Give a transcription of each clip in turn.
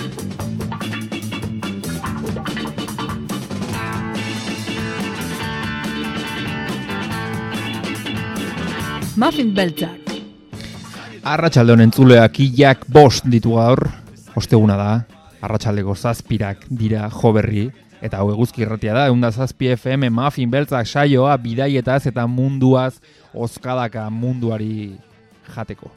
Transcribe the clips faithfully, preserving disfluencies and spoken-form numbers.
Muffin beltzak. Arratsaldeon entzuleak hilak bost ditu gaur, osteguna da, arratsaldeko zazpirak dira joberri, eta hau eguzki irratia da, eunda zazpi F M Muffin beltzak saioa bidaietaz eta munduaz ozkadaka munduari jateko.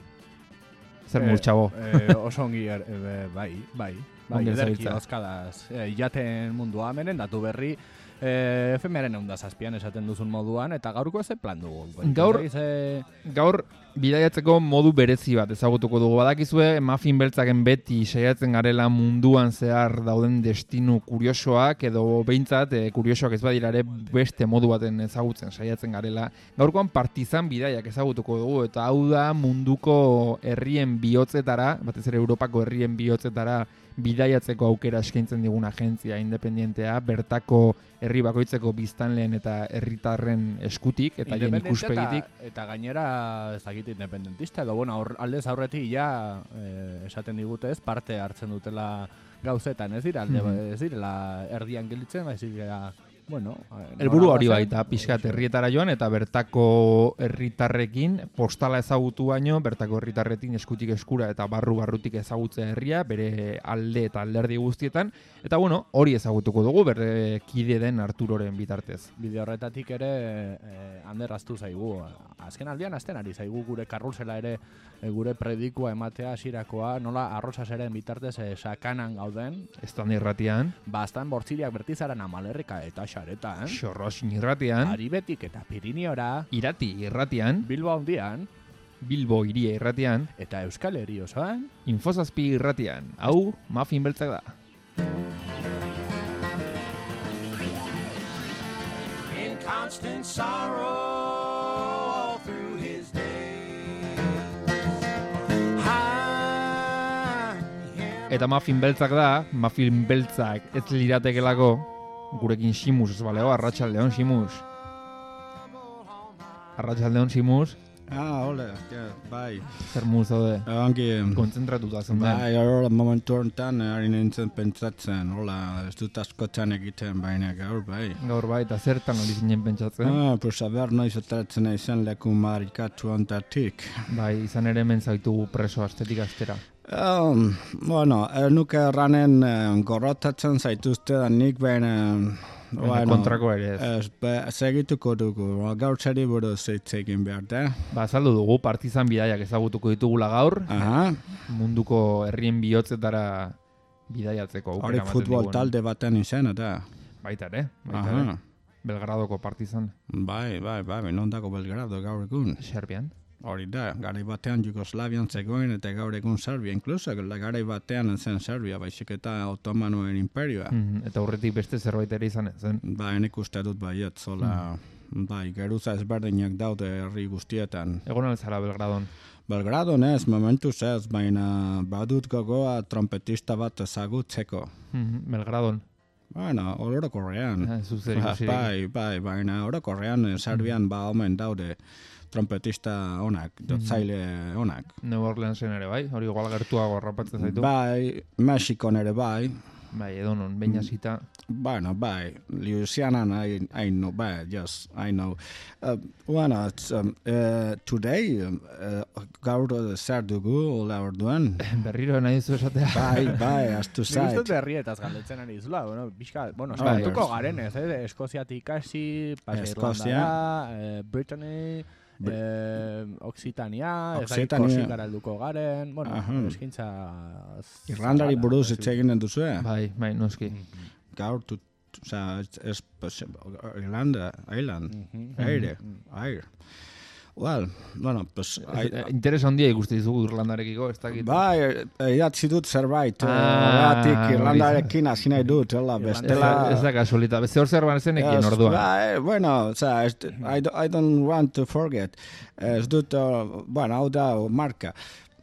Zer murtxabo? Eh, eh, oso ongi, er, eh, bai, bai, bai, ederki ozkadaz. Eh, jaten mundua menen, datu berri, eh, F M-aren eunda zazpian esaten duzun moduan, eta gaurko ez plan dugu. Gaur, eh... gaur bidaiatzeko modu berezi bat ezagutuko dugu. Badakizue, Muffin beltzaken beti saiatzen garela munduan zehar dauden destinu kuriosoak, edo behintzat e, kuriosoak ez badira ere beste modu baten ezagutzen saiatzen garela. Gaurkoan partizan bidaiak ezagutuko dugu, eta hau da munduko herrien bihotzetara, batez ere Europako herrien bihotzetara bidaiatzeko aukera eskaintzen digun agentzia independentea, bertako herri bakoitzeko biztanleen eta herritarren eskutik eta jen ikuspegitik. Eta, eta gainera ez dakit independentista, edo bueno, aur, aldez aurretik ja eh, esaten digute ez, parte hartzen dutela gauzetan, ez dira, alde, mm-hmm. ez direla erdian gelitzen, ez dira, bueno... Helburu hori baita, pixkat herrietara joan, eta bertako herritarrekin postala ezagutu baino, bertako herritarretin eskutik eskura eta barru-barrutik ezagutzea herria, bere alde eta alderdi guztietan, eta bueno, hori ezagutuko dugu, bere kide den Arturoren bitartez. Bide horretatik ere eh, handerraztu zaigu. Azken aldian azten ari zaigu gure karrusela ere, e, gure predikua ematea hasirakoa, nola arrozaseren bitartez e, sakanan gauden. Estan irratian. Bastan bortziriak bertizaran Amalerrika eta Xaretan. Xorrosin irratian. Aribetik eta Piriniora. Irati irratian. Bilbo handian. Bilbo iria irratian. Eta Euskal Herri osoan. Infozazpi irratian. Hau, Muffin beltzak da. In constant sorrow through his days. Eta Muffin beltzak da, Muffin beltzak ez liratekelako, gurekin Simus ez baleo, arratsaldeon Simus. Arratsaldeon Simus. Ah, hola, ja, bai. Zer muz zaude? Ongi... Kontzentratuta zen da. Bai, hori momentu honetan, ari nintzen pentsatzen, hola, ez dut askotan egiten baina gaur, bai. Gaur bai, eta zertan hori zinen pentsatzen? Ah, pues a ber, noiz ataratzen izan leku marikatu ontatik. Bai, izan ere hemen zaitugu preso astetik astera. Um, bueno, nuke erranen uh, gorrotatzen zaituzte da nik baina... Bueno, kontrako ere ez. Ez, segituko dugu, gaur txari buruz hitz egin behar da. Ba, azaldu dugu, partizan bidaiak ezagutuko ditugula gaur. Aha. Munduko herrien bihotzetara bidaiatzeko. Hori futbol talde baten izena da. Baita ere, baita ere. Belgradoko partizan. Bai, bai, bai, nondako Belgrado gaur egun. Serbian. Hori da, garai batean Jugoslavian zegoen eta gaur egun Serbia, inkluso garai batean zen Serbia, baizik eta Otomanoen imperioa. Mm, eta horretik beste zerbait ere izan zen. Ba, enik uste dut baiet, zola, mm. bai, geruza ezberdinak daude herri guztietan. Egon alzara Belgradon? Belgradon ez, momentuz ez, baina badut gogoa trompetista bat ezagutzeko. Mm, Belgradon? Bueno, orokorrean. Ah, zuzer ikusirik. Bai, bai, baina orokorrean Serbian ba omen daude trompetista onak, jotzaile onak. New Orleansen ere bai, hori igual gertuago harrapatzen zaitu. Bai, Mexikon ere bai. Bai, edo non, behin hasita. Bueno, bai, Louisianan I, I know, bai, yes, I know. Uh, bueno, it's, um, uh, today, uh, gaur zer dugu, laur duen. Berriro nahi duzu esatea. Bai, bai, astu zait. Nik uste berrietaz galdetzen ari izula, bueno, bizka, bueno, eskartuko garen ez, eh? Eskoziatik hasi, Pasa Irlandara, eh, Brittany... Eh, Occitania, ez da Korsikara helduko garen, bueno, eskintza... Irlandari buruz hitz eginen duzu, eh? Bai, bai, noski. Gaur, oza, ez, Irlanda, Island, aire, aire. Well, bueno, pues... Interes handia ikuste dizugu Irlandarekiko, ez dakit. Bai, idatzi dut zerbait, eratik Irlandarekin hasi nahi dut, hola, bestela... Ez da kasualita, beste hor zerbait zenekin orduan. Bai, bueno, oza, I don't want to forget, ez dut, bueno, hau da marka.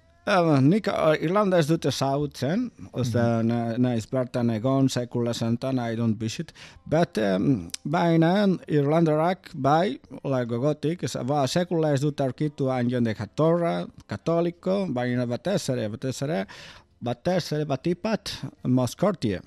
Nik Irlanda ez dut ezagutzen, ozda naiz bertan egon sekula zentan, I don't visit, but baina Irlandarak bai, ola gogotik, ba, sekula ez dut aurkitu hain jende katorra, katoliko, baina batez ere, batez ere, batez ere batipat Moskortie.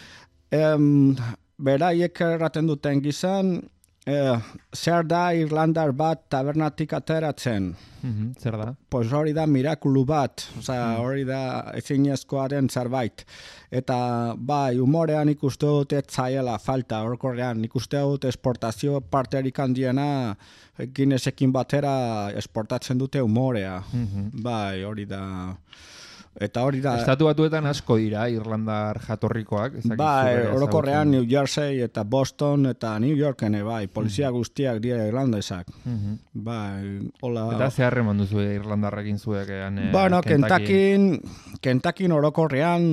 Um, beraiek erraten duten gizan, eh, zer da Irlandar bat tabernatik ateratzen? Mm-hmm, zer da? Pues hori da mirakulu bat, osea, hori da ezinezkoaren zerbait. Eta bai, umorean ikuste dut ez zaiela falta, orokorrean ikuste dut esportazio parterik handiena Guinnessekin batera esportatzen dute umorea. Mm-hmm. Bai, hori da... Eta hori da... Estatu batuetan asko dira Irlandar jatorrikoak. Bai, orokorrean New Jersey eta Boston eta New Yorken, bai, polizia mm-hmm. guztiak dira irlandesak. Mm-hmm. Bai, hola... Eta ze harreman duzu Irlandarrekin zuek ean... Eh, bueno, Kentakin, Kentakin orokorrean...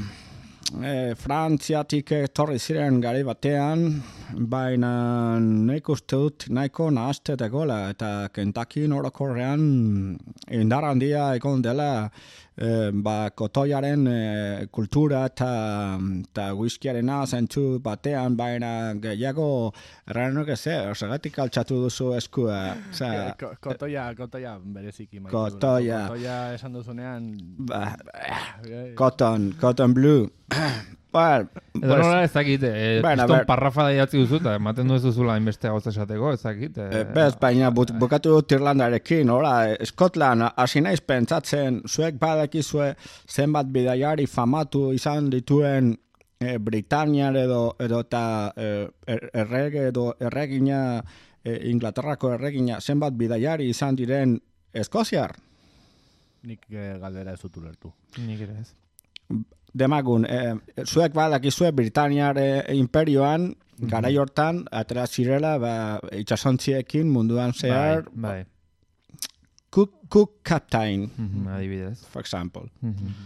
E, Frantziatik etorri ziren gari batean, baina nik uste dut nahiko nahazte dagoela, eta Kentakin orokorrean indar handia egon dela e, ba, kotoiaren e, kultura eta, eta whiskyarena zentzu batean, baina gehiago erranuke ze, osagatik altxatu duzu eskua. Osa, Ko, kotoia, kotoia bereziki. Kotoia. Kotoia esan duzunean... Ba, cotton, cotton blue. Ba, edo nola ezakit, eh, bueno, piston parrafa da idatzi duzu, eta ematen du ez duzula inbeste gauza esateko, ezakit. Eh, Bez, baina but, bukatu dut Irlandarekin, hola, Skotland, hasi naiz pentsatzen, zuek badakizue zenbat bidaiari famatu izan dituen eh, Britaniar edo, edo eta eh, errege edo erregina, eh, Inglaterrako erregina, zenbat bidaiari izan diren Eskoziar? Nik eh, galdera ez dut ulertu. Nik ere ez. Demagun, eh, zuek badakizue Britaniar eh, imperioan, mm-hmm. garai hortan, atera zirela, ba, itxasontziekin munduan zehar, bai, bai. Cook, cook captain, Mm-hmm, adibidez. for example. Mm-hmm.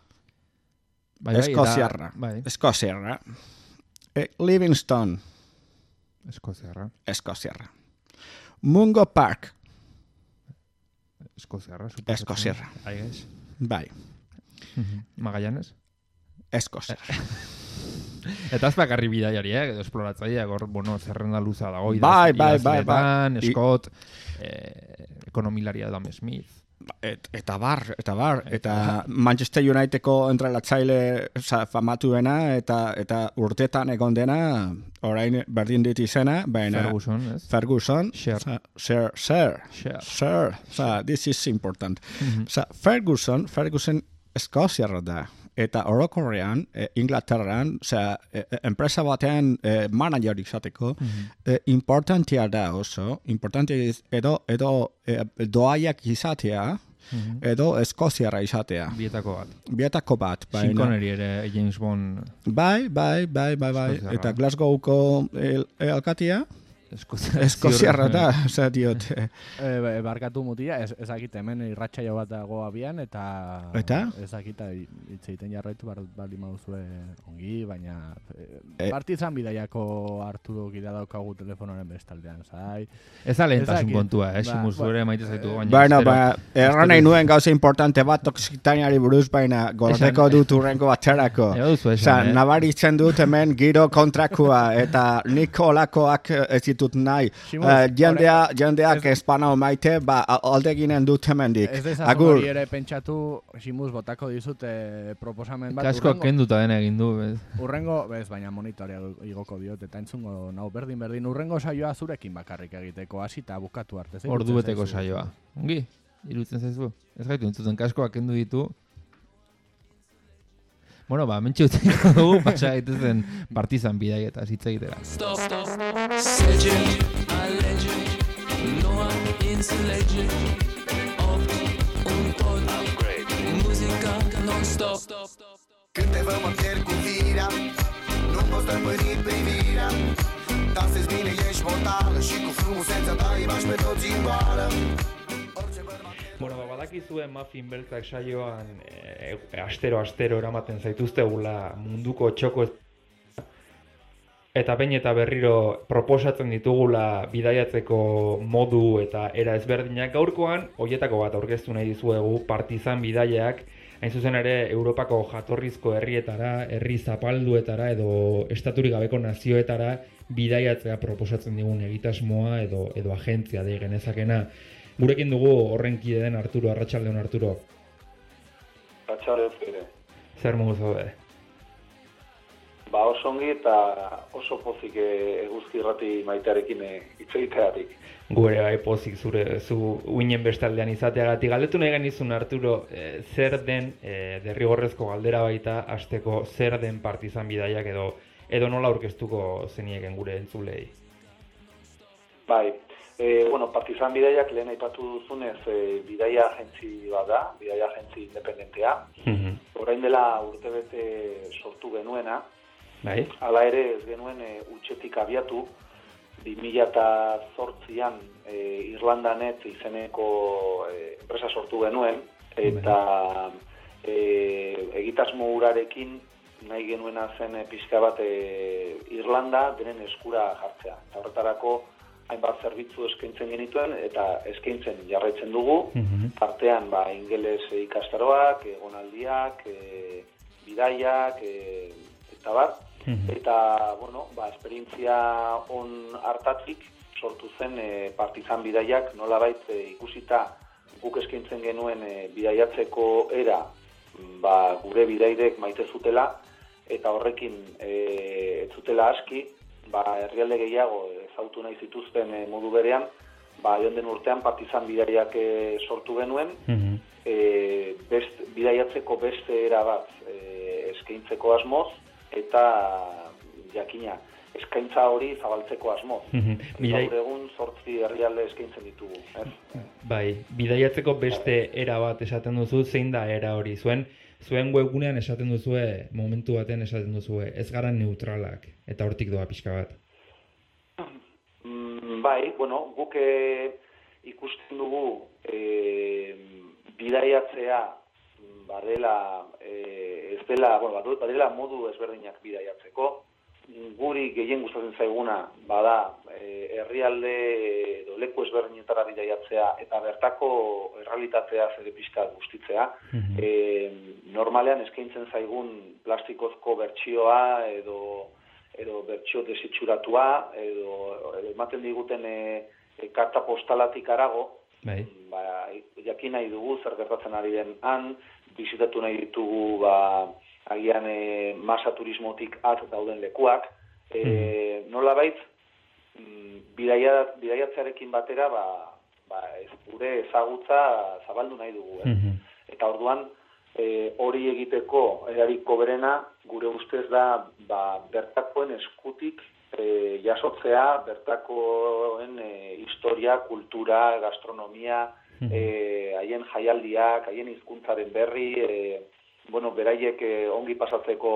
Bai, bai, Eskoziarra. eta- bai. Eskoziarra. Eh, Livingstone, Eskoziarra. Eskoziarra. Mungo Park, Eskoziarra. Eskoziarra. Aigez. bai, Mm-hmm. Magallanes. Eskoziarra. Eta ez bakarri bidaiariak, edo esploratzaileak, hor, bueno, zerrenda luza dago. Bai, bai, bai, idazleetan, bai. Scott, eh, ekonomilaria Adam Smith. Et, eta bar, eta bar, eta Manchester Unitedeko entrelatzaile oza, famatuena, eta eta urtetan egon dena, orain berdin dit izena, baina... Ferguson, ez? Ferguson. Sir. Oza, sir, sir, Sir. sir. Oza, this is important. Mhm. Oza, Ferguson, Ferguson Eskoziarra da. Eta orokorrean, eh, Inglaterran, osea, eh, enpresa batean eh, manager izateko, Mhm. eh, importantia da oso, importantia iz- edo, edo eh, doaiak izatea, Mhm. edo Eskoziarra izatea. Bietako bat. Bietako bat, baina... Sean Connery ere James Bond Bai, bai, bai, bai, bai. Eskoziarra. Eta Glasgowko el, el alkatia, Eskoziarra. Eskoziarra da, osea, diot. eh, E, barkatu mutia, ez, ezakit hemen irratsaio bat dago abian, eta... Eta? Ezakit hitz egiten jarraitu bar, bali mauzue ongi, baina... E, E- partizan bidaiako Arturo gira daukagu telefonoren bestaldean, zai? Ez da lehentasun Ezakit. kontua, eh? Ba, Simus ba- ere maite zaitu. baina Baina, espero- ba, erran nahi nuen gauza importante bat toxitaniari buruz, baina gordeko dut urrengo baterako. Ego duzu Osa, esan, eh? nabaritzen dut hemen giro kontrakoa, eta nik olakoak ez ditut nahi. Simuz, Eh, jendea, jendeak ez- espanao maite, ba, alde ginen dut hemendik. Ez dezazun Agur. hori ere pentsatu, Simuz botako dizut eh, proposamen bat. Kasko hurrengo- kenduta dena egin du, ez? Urrengo, bez, baina monitorea igoko diot, eta entzungo nau berdin berdin, urrengo saioa zurekin bakarrik egiteko, hasi eta bukatu arte. ze Ordu iruditzen beteko zaizu? saioa. Ongi, irutzen zaizu. Ez gaitu entzuten kaskoak kendu ditu. Bueno, ba, mentxe utziko dugu, pasa gaitezen partizan bidaieta hitz egitera. Stop, stop, legend, a legend, Noah is a legend, opt, un pod, upgrade, música non-stop. Când te văd mă pierd cu firea, nu pot stăpâni privirea. Dansezi bine, ești mortală și cu frumusețea ta îi bași pe toți în goală. Orice bărbat Bueno, ba, badakizue Muffin Beltzak saioan e, astero-astero eramaten zaituztegula munduko txoko eta behin eta berriro proposatzen ditugula bidaiatzeko modu eta era ezberdinak. Gaurkoan, hoietako bat aurkeztu nahi dizuegu, partizan bidaiak, hain zuzen ere Europako jatorrizko herrietara, herri zapalduetara edo estaturik gabeko nazioetara bidaiatzea proposatzen digun egitasmoa edo edo agentzia dei genezakena. Gurekin dugu horren kide den Arturo, Arratsaldeon Arturo. Arratsaldeon zure. zer modu zaude? Ba, oso ongi eta oso pozik eguzki irrati maitearekin hitz egiteagatik. Gure bai pozik zure zu uinen bestaldean izateagatik. Galdetu nahi genizun, Arturo, e, zer den e, derrigorrezko galdera baita hasteko zer den Partizan bidaiak edo edo nola aurkeztuko zenieken gure entzulei? Bai, e, bueno, Partizan bidaiak lehen aipatu duzunez e, bidaia agentzi bat da, bidaia agentzi independentea. Mm-hmm. Orain dela urtebete sortu genuena, bai. Hala ere ez genuen e, utxetik abiatu, bi mila zortzian e, Irlandanet izeneko e, enpresa sortu genuen, eta e, egitasmo hurarekin nahi genuena zen e, pixka bat e, Irlanda denen eskura jartzea. Eta horretarako hainbat zerbitzu eskaintzen genituen eta eskaintzen jarraitzen dugu, mm-hmm. Artean ba, ingeles ikastaroak, egonaldiak, e, bidaiak, e, eta bar. Mm-hmm. Eta, bueno, ba, esperientzia on hartatik sortu zen e, Partizan bidaiak nolabait e, ikusita guk eskaintzen genuen e, bidaiatzeko era ba, gure bidaidek maite zutela eta horrekin e, ez zutela aski, ba, herrialde gehiago ezautu nahi zituzten e, modu berean, ba, joan den urtean Partizan bidaiak e, sortu genuen, mm-hmm. e, best, bidaiatzeko beste era bat e, eskaintzeko asmoz, eta jakina, eskaintza hori zabaltzeko asmoz. Mm-hmm. Bidai... Gaur egun zortzi herrialde eskaintzen ditugu. Ez? Bai, bidaiatzeko beste era bat esaten duzu, zein da era hori? Zuen, zuen webgunean esaten duzue, momentu baten esaten duzue, ez gara neutralak, eta hortik doa pixka bat. Mm, bai, bueno, guk e, ikusten dugu e, bidaiatzea badela, e, ez dela, bueno, badela modu ezberdinak bidaiatzeko. Guri gehien gustatzen zaiguna bada e, herrialde edo leku ezberdinetara bidaiatzea eta bertako errealitatea zere pixka guztitzea. Mm-hmm. E, normalean eskaintzen zaigun plastikozko bertsioa edo edo bertsio desitxuratua edo, edo ematen diguten e, e, karta postalatik arago, bai. Ba, jakin nahi dugu zer gertatzen ari den han, bizitatu nahi ditugu ba, agian e, masa turismotik at dauden lekuak, e, mm. nolabait bidaia, bidaiatzearekin batera ba, ba, ez gure ezagutza zabaldu nahi dugu. Eh? Mm-hmm. Eta orduan e, hori egiteko erariko berena gure ustez da ba, bertakoen eskutik e, jasotzea, bertakoen e, historia, kultura, gastronomia, mm-hmm. haien jaialdiak, haien hizkuntzaren berri, e, bueno, beraiek eh, ongi pasatzeko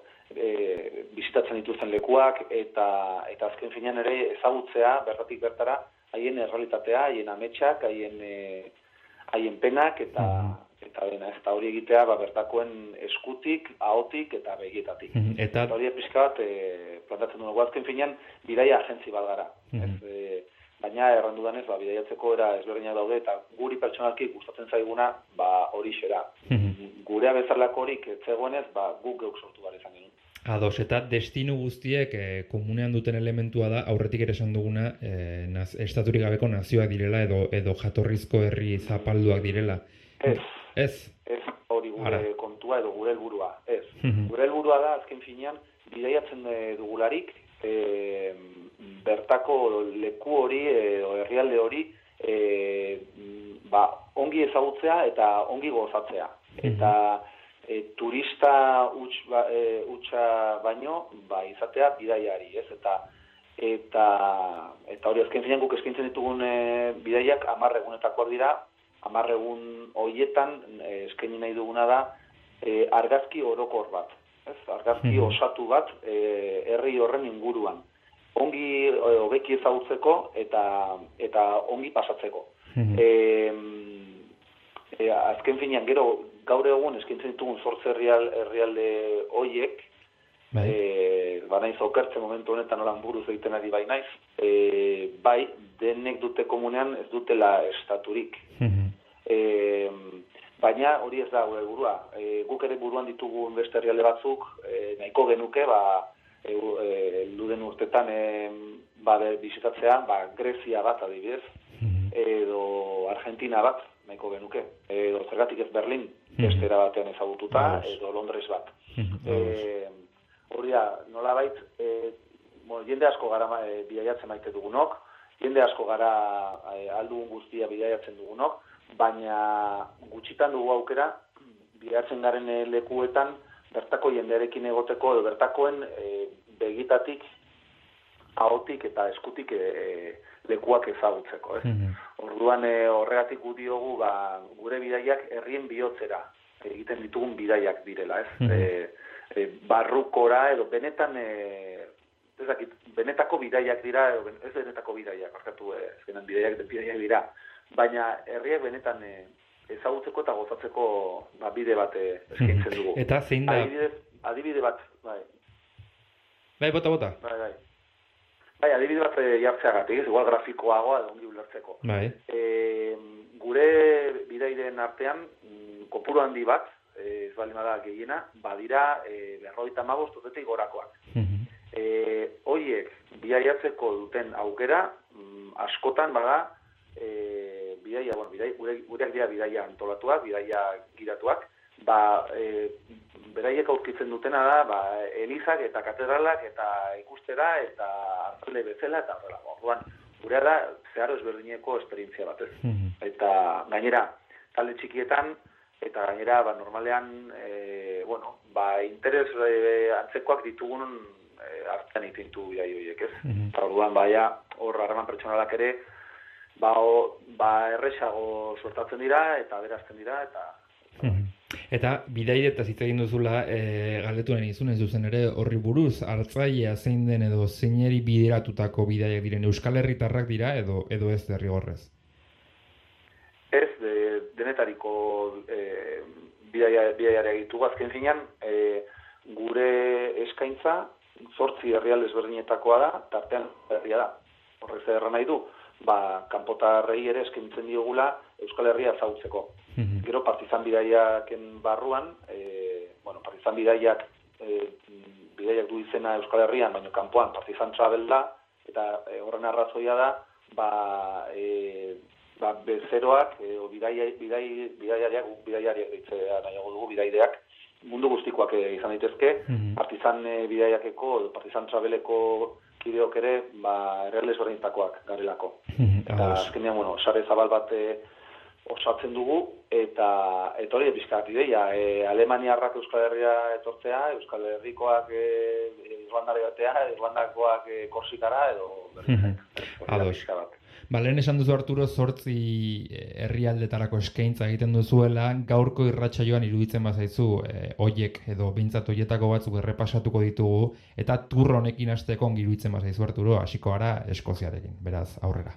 eh, bizitatzen dituzten lekuak eta eta azken finean ere ezagutzea bertatik bertara haien errealitatea, haien ametsak, haien eh, haien penak eta mm. eta dena ez da hori egitea ba, bertakoen eskutik, ahotik eta begietatik. Mm. Eta hori pixka bat eh, plantatzen dugu azken finean bidaia agentzi bat gara. Mm. Ez, eh, baina errandudanez ba, bidaiatzeko era ezberdinak daude eta guri pertsonalki gustatzen zaiguna ba, hori xera. Mm-hmm. Gurea bezalako horik etzegoenez, ba, guk geuk sortu gara izan genuen. Ados, eta destinu guztiek eh, komunean duten elementua da, aurretik ere esan duguna, eh, naz, estaturik gabeko nazioak direla edo edo jatorrizko herri zapalduak direla. Ez. Ez? Ez hori gure Ara. kontua edo gure helburua. Ez. Mm-hmm. Gure helburua da, azken finean, bidaiatzen dugularik, e, bertako leku hori edo herrialde hori e, ba, ongi ezagutzea eta ongi gozatzea. Mm-hmm. Eta e, turista huts ba, e, hutsa baino ba, izatea bidaiari, ez? Eta eta eta hori azken finean guk eskaintzen ditugun e, bidaiak hamar egunetakoak dira. hamar egun horietan e, eskaini nahi duguna da e, argazki orokor bat. Ez, argazki mm-hmm. osatu bat e, herri horren inguruan. Ongi hobeki ezagutzeko eta eta ongi pasatzeko. Mm-hmm. E, e, azken finean gero gaur egun eskaintzen ditugun zortzi herrial, herrialde hoiek, bai, e, banaiz okertzen momentu honetan holan buruz egiten ari bai naiz, e, bai denek dute komunean ez dutela estaturik. Mm-hmm. E, Baina hori ez da gure burua. E, guk ere buruan ditugu beste herrialde batzuk, e, nahiko genuke, ba, e, e, luden urtetan e, ba, bizitatzea, ba, Grezia bat adibidez, mm-hmm. edo Argentina bat, nahiko genuke. Edo zergatik ez Berlin, bestera batean ezagututa, edo Londres bat. E, hori da, nolabait, e, bueno, jende asko gara e, bidaiatzen maite dugunok, jende asko gara e, aldugun guztia bidaiatzen dugunok, baina gutxitan dugu aukera, bidaiatzen garen lekuetan, bertako jendearekin egoteko, edo bertakoen e, begitatik, ahotik eta eskutik e, lekuak ezagutzeko. Ez? Mm-hmm. Orduan e, horregatik gu diogu ba, gure bidaiak herrien bihotzera egiten ditugun bidaiak direla. Ez? Mm-hmm. E, e, barrukora edo benetan, e, ez dakit, benetako bidaiak dira, edo ez benetako bidaiak, arkatu, ez genen bidaiak, bidaiak dira, baina herriak benetan e, ezagutzeko eta gozatzeko ba, bide bat e, eskaintzen dugu. Eta zein da? Adibide, adibide bat, bai. Bai, bota, bota. Bai, bai. Bai, adibide bat e, jartzeagatik, igual grafikoagoa edo ongi ulertzeko. Bai. E, gure bidairen artean, kopuru handi bat, e, ez bali bada gehiena, badira e, berrogeita hamabost urtetik gorakoak. Mm-hmm. E, hoiek bidaiatzeko duten aukera, mm, askotan bada, e, bidaia, bueno, bidaia, gure, gureak dira bidaia antolatuak, bidaia giratuak, ba, e, beraiek aurkitzen dutena da, ba, elizak eta katedralak eta ikustera eta hartzele bezala eta horrela. Orduan, gurea da zeharo ezberdineko esperientzia batez. Mm-hmm. Eta gainera, talde txikietan, eta gainera, ba, normalean, e, bueno, ba, interes e, antzekoak ditugun e, hartzen itintu bidai horiek, ez? Mm-hmm. Eta orduan, baia, hor harreman pertsonalak ere, ba, o, ba, erresago sortatzen dira, eta berazten dira, eta... Mm-hmm. Eta bidaide eta hitz egin duzula e, galdetu nahi nizun ez duzen ere horri buruz, hartzailea zein den edo zeineri bideratutako bidaiak diren Euskal Herritarrak dira edo edo ez derrigorrez? Ez, de, denetariko e, bidaia, bidaiare egitu azken finean, e, gure eskaintza zortzi herrialde ezberdinetakoa da, tartean herria da. Horrez erra nahi du, ba, kanpotarrei ere eskaintzen diogula Euskal Herria ezagutzeko. Mm-hmm. Gero partizan bidaiaken barruan, e, bueno, partizan bidaiak e, bidaiak du izena Euskal Herrian, baina kanpoan partizan travel da, eta e, horren arrazoia da, ba, e, ba bezeroak, e, o bidai, bidai, bidaiariak, bidaiariak ditzea nahiago dugu, bidaideak, mundu guztikoak e, izan daitezke, mm-hmm. partizan e, bidaiakeko, edo partizan traveleko kideok ere, ba, errealde ezberdinetakoak garelako. Mm-hmm. Eta azkenean, bueno, sare zabal bat e, osatzen dugu, eta eta hori pixkat ideia, e, Alemaniarrak Euskal Herria etortzea, Euskal Herrikoak e, Irlandara batea, Irlandakoak e, Korsikara, edo berriak. Ados. Ba, lehen esan duzu Arturo, zortzi herrialdetarako eskaintza egiten duzuela, gaurko irratsaioan iruditzen bazaizu, e, oiek edo behintzat oietako batzuk errepasatuko ditugu, eta tur honekin hasteko ongi iruditzen bazaizu Arturo, hasiko gara Eskoziarekin, beraz, aurrera.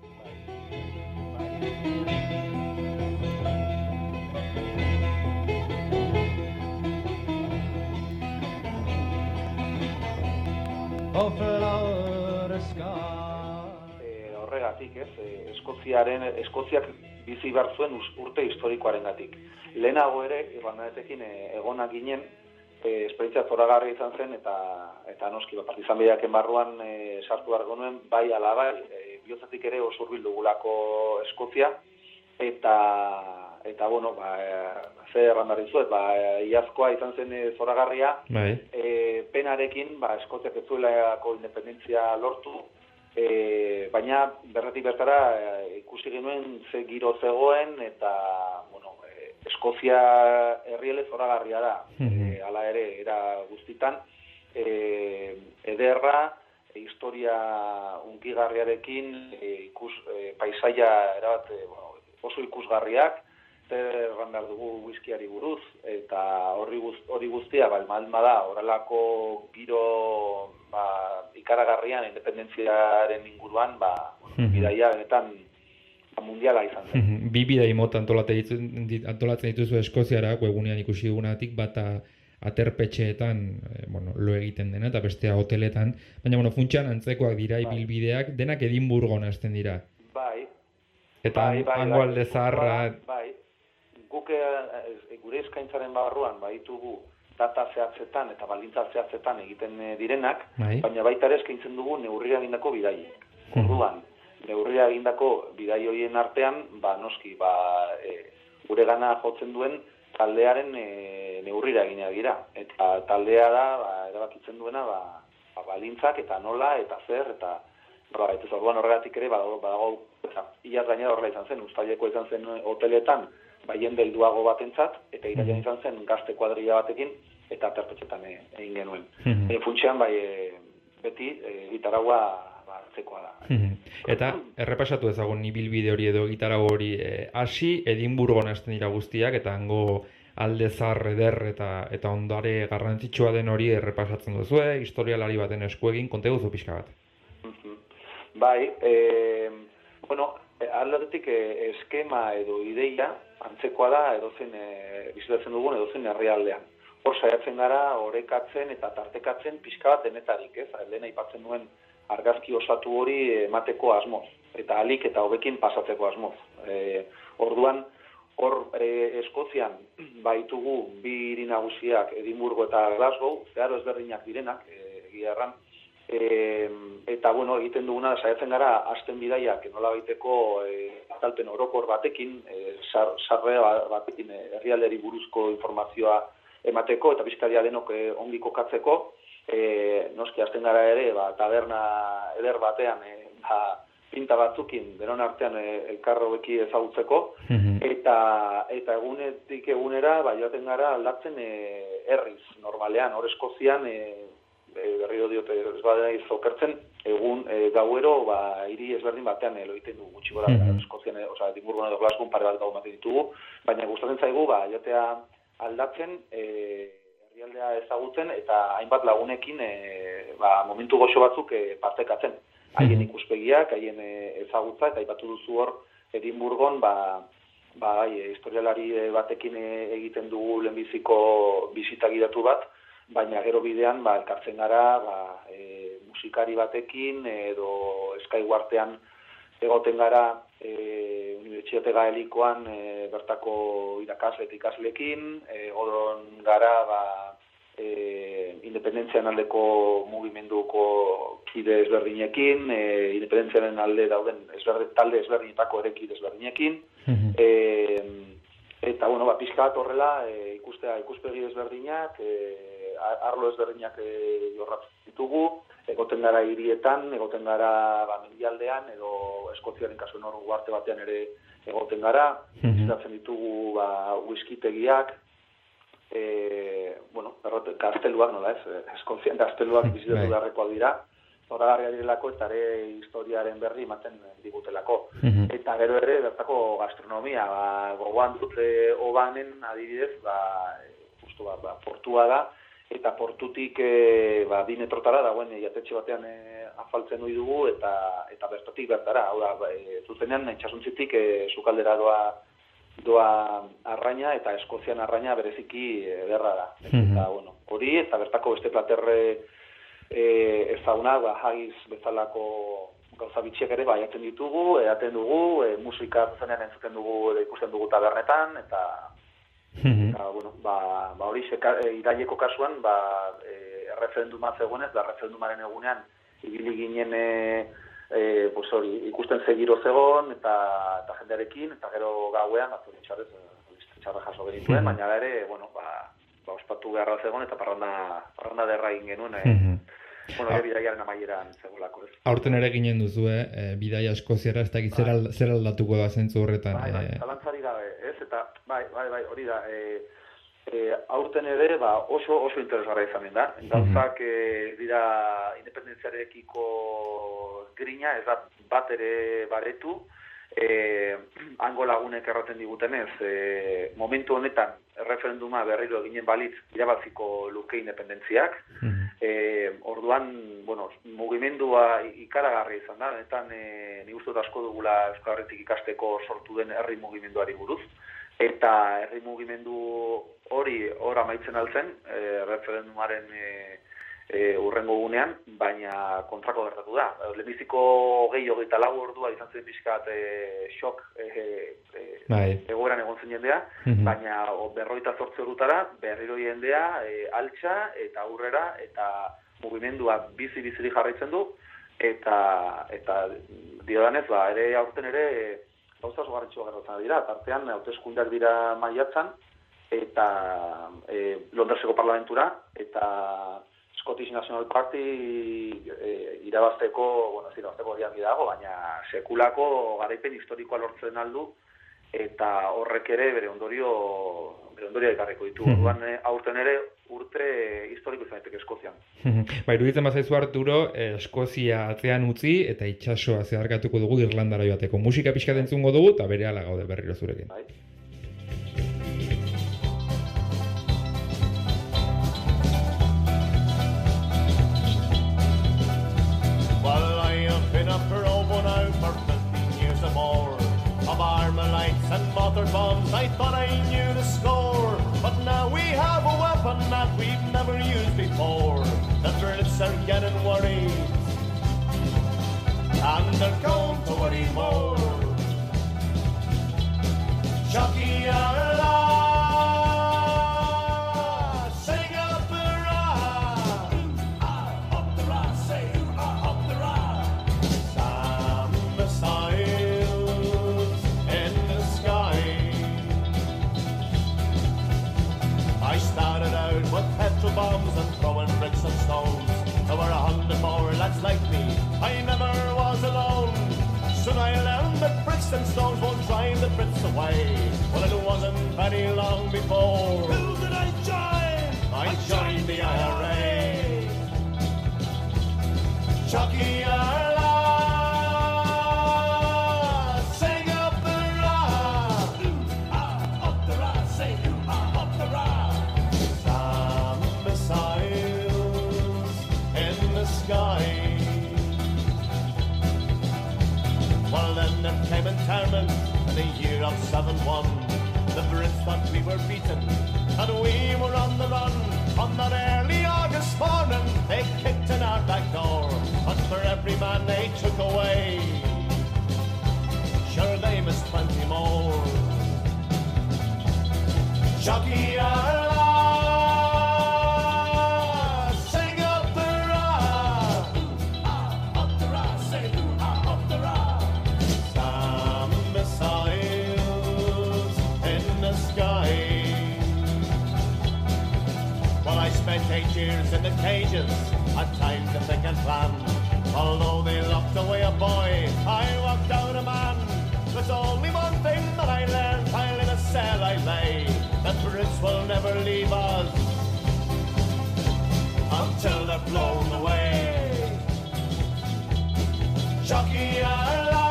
E, horregatik, ez, e, Eskoziaren, Eskoziak bizi behar zuen urte historikoarengatik. Lehenago ere, irlandaretekin e, egonak ginen, e, esperientzia zoragarria izan zen, eta eta noski, partizan bideaken barruan e, sartu behar genuen, bai ala bai, e, bihotzatik ere oso hurbildu gulako Eskozia, eta eta bueno, ba, ze errandari zuet, ba, iazkoa izan zen e, zoragarria, bai. E, penarekin, ba, Eskoziak ez zuelako independentzia lortu, e, baina berretik bertara e, ikusi genuen ze giro zegoen, eta, bueno, e, Eskozia herriele zoragarria da, mm-hmm. e, ala ere, era guztitan, e, ederra, e, historia unkigarriarekin, e, ikus, e, paisaia erabat, e, bueno, oso ikusgarriak, zer erran dugu whiskyari buruz, eta horri hori guztia, ba, malma da, horrelako giro ba, ikaragarrian, independentziaren inguruan, ba, bueno, bidaia benetan ba, mundiala izan zen. Bi bidai mota antolatzen dituzu Eskoziara, webgunean ikusi dugunatik, bata aterpetxeetan, eh, bueno, lo egiten dena, eta bestea hoteletan, baina, bueno, funtsan antzekoak dira, bai. Ibilbideak, denak Edinburgon hasten dira. Bai. Eta bai, bai, hango alde zaharra... Bai, guk e, gure eskaintzaren barruan baitugu data zehatzetan eta baldintza zehatzetan egiten e, direnak, bai. Baina baita ere eskaintzen dugu neurria egindako bidaiek. Orduan, neurria egindako bidai horien artean, ba, noski, ba, e, gure gana jotzen duen taldearen e, neurrira egina dira. Eta taldea da, ba, erabakitzen duena, ba, ba, balintzak eta nola, eta zer, eta ba, eta orduan horregatik ere, badago, badago eta iaz gainera horrela izan zen, uztaileko izan zen hoteletan, ba, jende helduago batentzat, eta iraian izan zen gazte kuadrilla batekin, eta terpetxetan e, egin genuen. Mm-hmm. E, funtsean, bai, e, beti, e, gitaragua ba, hartzekoa da. Mm-hmm. Eta, errepasatu ezagun ibilbide hori edo gitaragua hori, hasi e, Edinburgon hasten dira guztiak, eta hango alde zar eder eta, eta ondare garrantzitsua den hori errepasatzen duzue, historialari baten eskuegin, konte guzu pixka bat. Mm-hmm. Bai, e, bueno, aldatetik e, eskema edo ideia antzekoa da edozen e, bizitatzen dugun edozen herrialdean. Hor saiatzen gara orekatzen eta tartekatzen pixka bat denetarik, ez? Lehen aipatzen duen argazki osatu hori emateko asmoz, eta alik eta hobekin pasatzeko asmoz. E, orduan, hor e, Eskozian baitugu bi hiri nagusiak Edimburgo eta Glasgow, zeharo ezberdinak direnak, egia erran, e, eta bueno, egiten duguna saiatzen gara hasten bidaiak nola baiteko e, azalpen orokor batekin, e, sar, sarre batekin herrialderi buruzko informazioa emateko eta bizkaria denok e, ongi kokatzeko, e, noski hasten gara ere, ba, taberna eder batean, e, ba, pinta batzukin, denon artean e, elkarrobeki ezagutzeko, mm-hmm. eta, eta egunetik egunera, ba, joaten gara aldatzen e, herriz, normalean, hor Eskozian, e, e, berriro diote ez badena izokertzen, egun e, gauero, ba, hiri ezberdin batean eloiten du gutxi gora, mm-hmm. Eskozian, e, oza, Edimburgon edo Glasgow pare bat gau ematen ditugu, baina gustatzen zaigu, ba, joatea aldatzen, e, herrialdea ezagutzen, eta hainbat lagunekin e, ba, momentu goxo batzuk e, partekatzen. Haien ikuspegiak, haien e, ezagutza, eta aipatu duzu hor Edimburgon, ba, ba, e, historialari batekin e, egiten dugu lehenbiziko bisita gidatu bat, baina gero bidean ba, elkartzen gara ba, e, musikari batekin, edo Skyward-ean egoten gara e, Unibertsitate Gaelikoan e, bertako irakasle eta ikaslekin, e, odon gara ba, e, independentzian aldeko mugimenduko kide ezberdinekin, e, independentziaren alde dauden ezberdin, talde ezberdinetako ere kide ezberdinekin, mm-hmm. e, eta bueno, ba, pixka bat horrela e, ikustea ikuspegi ezberdinak, e, arlo ezberdinak e, jorratzen ditugu, egoten gara hirietan, egoten gara ba, mendialdean, edo Eskoziaren kasuen hor uarte batean ere egoten gara, bizitatzen ditugu ba, whiskitegiak, e, bueno, errote, gazteluak, nola ez, Eskozian gazteluak bizitatu beharrekoak dira, zoragarria direlako eta ere historiaren berri ematen digutelako. Eta gero ere bertako gastronomia, ba, gogoan dute obanen adibidez, ba, justu ba, ba, portua da, eta portutik e, ba, bi metrotara dagoen jatetxe batean e, afaltzen ohi dugu, eta eta bertatik bertara, hau da, e, zuzenean itxasuntzitik e, sukaldera doa, doa arraina, eta Eskozian arraina bereziki ederra da. Mm-hmm. Eta, bueno, hori, eta bertako beste platerre e, ezaguna, ba, hagiz bezalako gauza bitxiek ere baiatzen ditugu, edaten dugu, e, musika zuzenean entzuten dugu, e, ikusten dugu tabernetan, eta mm-hmm. Eta, bueno, ba, ba hori e, iraieko kasuan, ba, e, erreferenduma zegoenez, da erreferendumaren egunean ibili ginen e, e, pues hori, ikusten zegiro zegon, eta, eta jendearekin, eta gero gauean, bat hori txarrez, txarra jaso genituen, mm-hmm. baina ere, bueno, ba, ba ospatu beharra zegoen, eta parranda, parranda derra egin genuen, e, mm-hmm. bueno, ere bidaiaren amaieran zegolako, ez. Aurten ere ginen duzu, eh, bidaia Eskoziara, ez dakit zer, bai. zer aldatuko da zentzu horretan. Bai, bai, zalantzari gabe, ez, eta, bai, bai, bai, hori da, e, e, aurten ere, ba, oso, oso interesgarra izanen da. Gauzak, e, dira, independentziarekiko grina, ez da, bat ere baretu, e, hango lagunek erraten digutenez, e, momentu honetan, erreferenduma berriro eginen balitz, irabaziko luke independentziak, e, orduan, bueno, mugimendua ikaragarri izan da, honetan, e, ni uste asko dugula Euskal Herritik ikasteko sortu den herri mugimenduari buruz, eta herri mugimendu hori hor amaitzen altzen, e, referendumaren e, e, urrengo gunean, baina kontrako gertatu da. Lehenbiziko gehi hogeita lau ordua izan zen pixkat e, xok e, e, egoeran egon zen jendea, mm-hmm. baina berroita zortze orutara berriro jendea e, altxa eta aurrera eta mugimendua bizi-biziri jarraitzen du, eta eta diodanez, ba, ere aurten ere gauza oso garrantzitsua gertatzen dira, tartean hauteskundeak dira maiatzan, eta e, Londreseko parlamentura, eta Scottish National Party e, irabazteko, bueno, ez irabazteko horiak dago, baina sekulako garaipen historikoa lortzen aldu, eta horrek ere bere ondorio bere ondorio ekarriko ditu. Orduan aurten ere urte historiko izan daiteke Eskozian. Ba, iruditzen bazaizu Arturo, Eskozia atzean utzi eta itsasoa zeharkatuko dugu Irlandara joateko. Musika pixka entzungo dugu eta berehala gaude berriro zurekin. Bai. Well, I have been up for over now for fifteen years or more. Of Armalites and motor bombs, I thought I knew the score. But now we have a weapon that we've never used before. The Brits are getting worried, and they're going to worry more. Chucky our law, sing up the ra, up the ra, say up the ra. Sam missiles in the sky. I started out with petrol bombs and throwing bricks and stones. There were a hundred more lads like me, I never was alone. Soon I learned that bricks and stones won't drive the Brits away. Well, it wasn't very long before. Who did I join? I joined the I R A. Chucky our law, sing up the ra, up the ra, say up the ra. Some missiles in the sky. Well, then there came internment in the year of seven one. The Brits thought we were beaten, and we were on the run. On that early August morning, they kicked in our back door. But for every man they took away, sure they missed plenty more. Chucky our law, sing up the ra, up the ra, say up the ra. Some missiles in the sky. Well, I spent eight years in the cages, had time to think and plan. Although they locked away a boy, I walked out a man. There's only one thing that I learned while in a cell I lay, that Brits will never leave us until they're blown away. Chucky our law.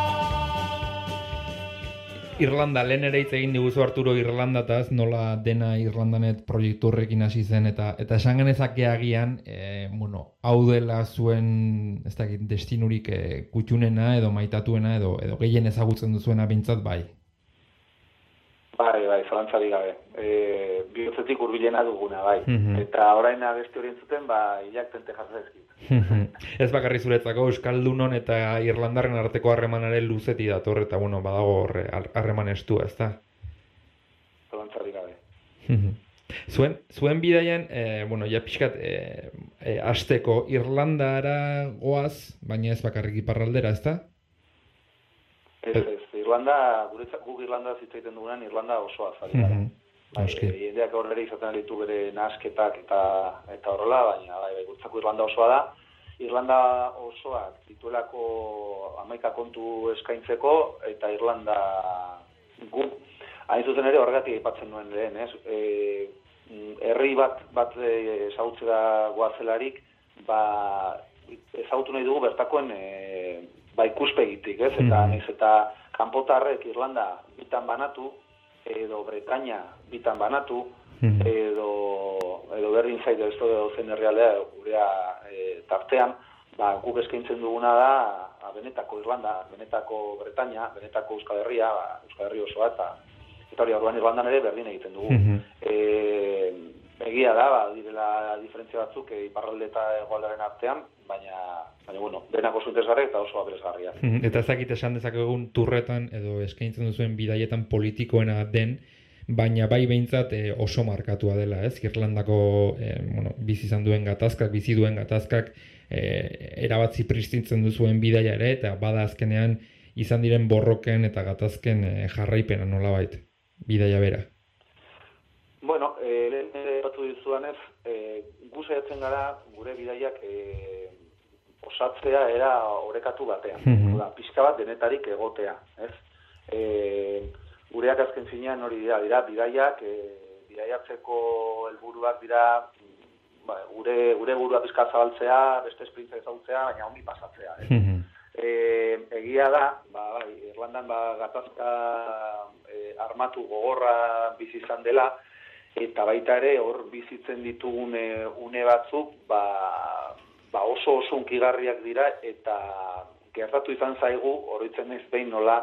Irlanda, lehen ere hitz egin diguzu Arturo Irlandataz, nola dena Irlandanet proiektu horrekin hasi zen, eta eta esan genezake agian, e, bueno, hau dela zuen, ez dakit, destinurik e, kutxunena edo maitatuena edo edo gehien ezagutzen duzuena bintzat bai. Bai, bai, zalantzarik gabe. E, bihotzetik hurbilena duguna, bai. Mhm. Eta orain abesti hori entzuten, ba, hilak tente jartzezkit. Ez bakarri zuretzako Euskaldunon eta Irlandarren arteko harremanare luzeti dator, eta bueno, badago horre harreman estua, ezta? Zalantzarik gabe. Zuen, zuen bidaian, e, bueno, ja pixkat e, e, asteko Irlandara goaz, baina ez bakarrik iparraldera, ezta? Ez, ez, Irlanda, guretzak guk Irlanda zitzaiten dugunean, Irlanda osoa zari gara. Bai, jendeak horrela izaten ditu bere nasketak eta eta horrela, baina bai, bai, guretzako Irlanda osoa da. Irlanda osoak dituelako hamaika kontu eskaintzeko, eta Irlanda guk, hain zuzen ere horregatik aipatzen nuen lehen, ez? E, herri bat bat ezagutzera goazelarik, ba, ezagutu nahi dugu bertakoen e, ba, ikuspegitik, ez? Eta mm. naiz eta kanpotarrek Irlanda bitan banatu, edo Bretaña bitan banatu, mm. edo, edo berdin zait ez edo zen herrialdea gurea e, tartean, ba, guk eskaintzen duguna da a, benetako Irlanda, benetako Bretaña, benetako Euskal Herria, ba, Euskal Herri osoa, eta eta hori orduan Irlandan ere berdin egiten dugu. Mm-hmm. E, egia da, ba, direla diferentzia batzuk e, iparralde eta hegoalderen artean, baina, baina bueno, denak oso interesgarriak eta oso aberesgarria. Mm-hmm. Eta ez dakit esan dezakegun turretan edo eskaintzen duzuen bidaietan politikoena den, baina bai behintzat e, oso markatua dela, ez? Irlandako e, bueno, bizi izan duen gatazkak, bizi duen gatazkak e, erabatzi pristintzen duzuen bidaia ere, eta bada azkenean izan diren borroken eta gatazken e, jarraipena nolabait, bidaia bera. Bueno, eh, lehen ere batu dizudanez, eh, gu saiatzen gara gure bidaiak eh, osatzea era orekatu batean. Mm-hmm. Da, pixka bat denetarik egotea, ez? Eh, gureak azken finean hori dira, dira bidaiak, eh, bidaiatzeko helburuak dira ba, gure, gure burua pixka zabaltzea, beste esperientzia ezagutzea, baina ongi pasatzea, ez? Mm-hmm. Eh, egia da, ba, bai, Irlandan ba, gatazka eh, armatu gogorra bizi izan dela, eta baita ere hor bizitzen ditugun une batzuk ba, ba oso oso hunkigarriak dira eta gertatu izan zaigu oroitzen ez behin nola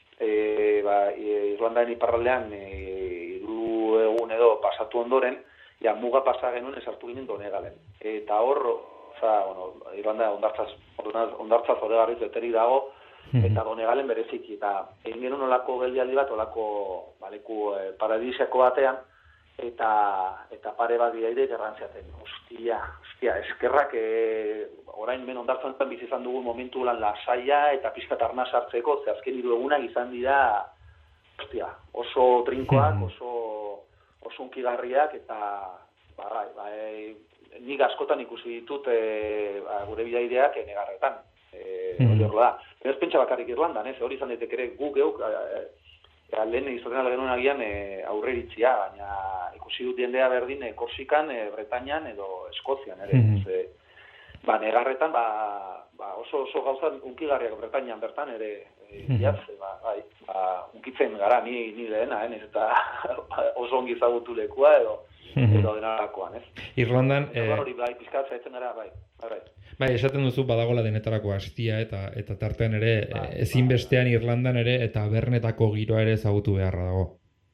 e, ba, Irlandaren iparraldean e, hiru egun edo pasatu ondoren ja muga pasa genuen esartu ginen Donegalen eta hor oza, bueno, Irlanda ondartzaz ondartzaz oregarriz beterik dago eta Donegalen bereziki eta egin genuen olako geldialdi bat olako baleku e, paradisiako batean eta eta pare bat bidaide garrantziaten. Ostia, ostia, eskerrak e, orain men ondartzan bizi izan dugun momentu lan lasaia eta pixka tarna sartzeko, ze azken hiru egunak izan dira ostia, oso trinkoak, oso oso hunkigarriak eta ba, bai, nik askotan ikusi ditut e, ba, gure bidaideak negarretan. Eh, hori horrela da. Ez pentsa bakarrik Irlandan, ez, hori izan daiteke ere gu geuk e, Ja, lehen izaten ala genuen agian e, aurreritzia, baina ikusi dut jendea berdin e, Korsikan, e, Bretañan edo Eskozian, ere. Mm-hmm. Ze, ba, negarretan ba, ba, oso oso gauza hunkigarriak Bretañan bertan, ere, e, mm-hmm. jaz, ba, bai, ba, hunkitzen gara, ni, ni lehena, eh, eta oso ongi zagutu lekua edo, mm-hmm. edo denarakoan, ez? Irlandan... Eta hori, bai, pizkat zaitzen gara, bai, bai, bai. Bai, esaten duzu badagola denetarako hastia eta eta tartean ere ba, ezinbestean Irlandan ere eta bernetako giroa ere ezagutu beharra dago.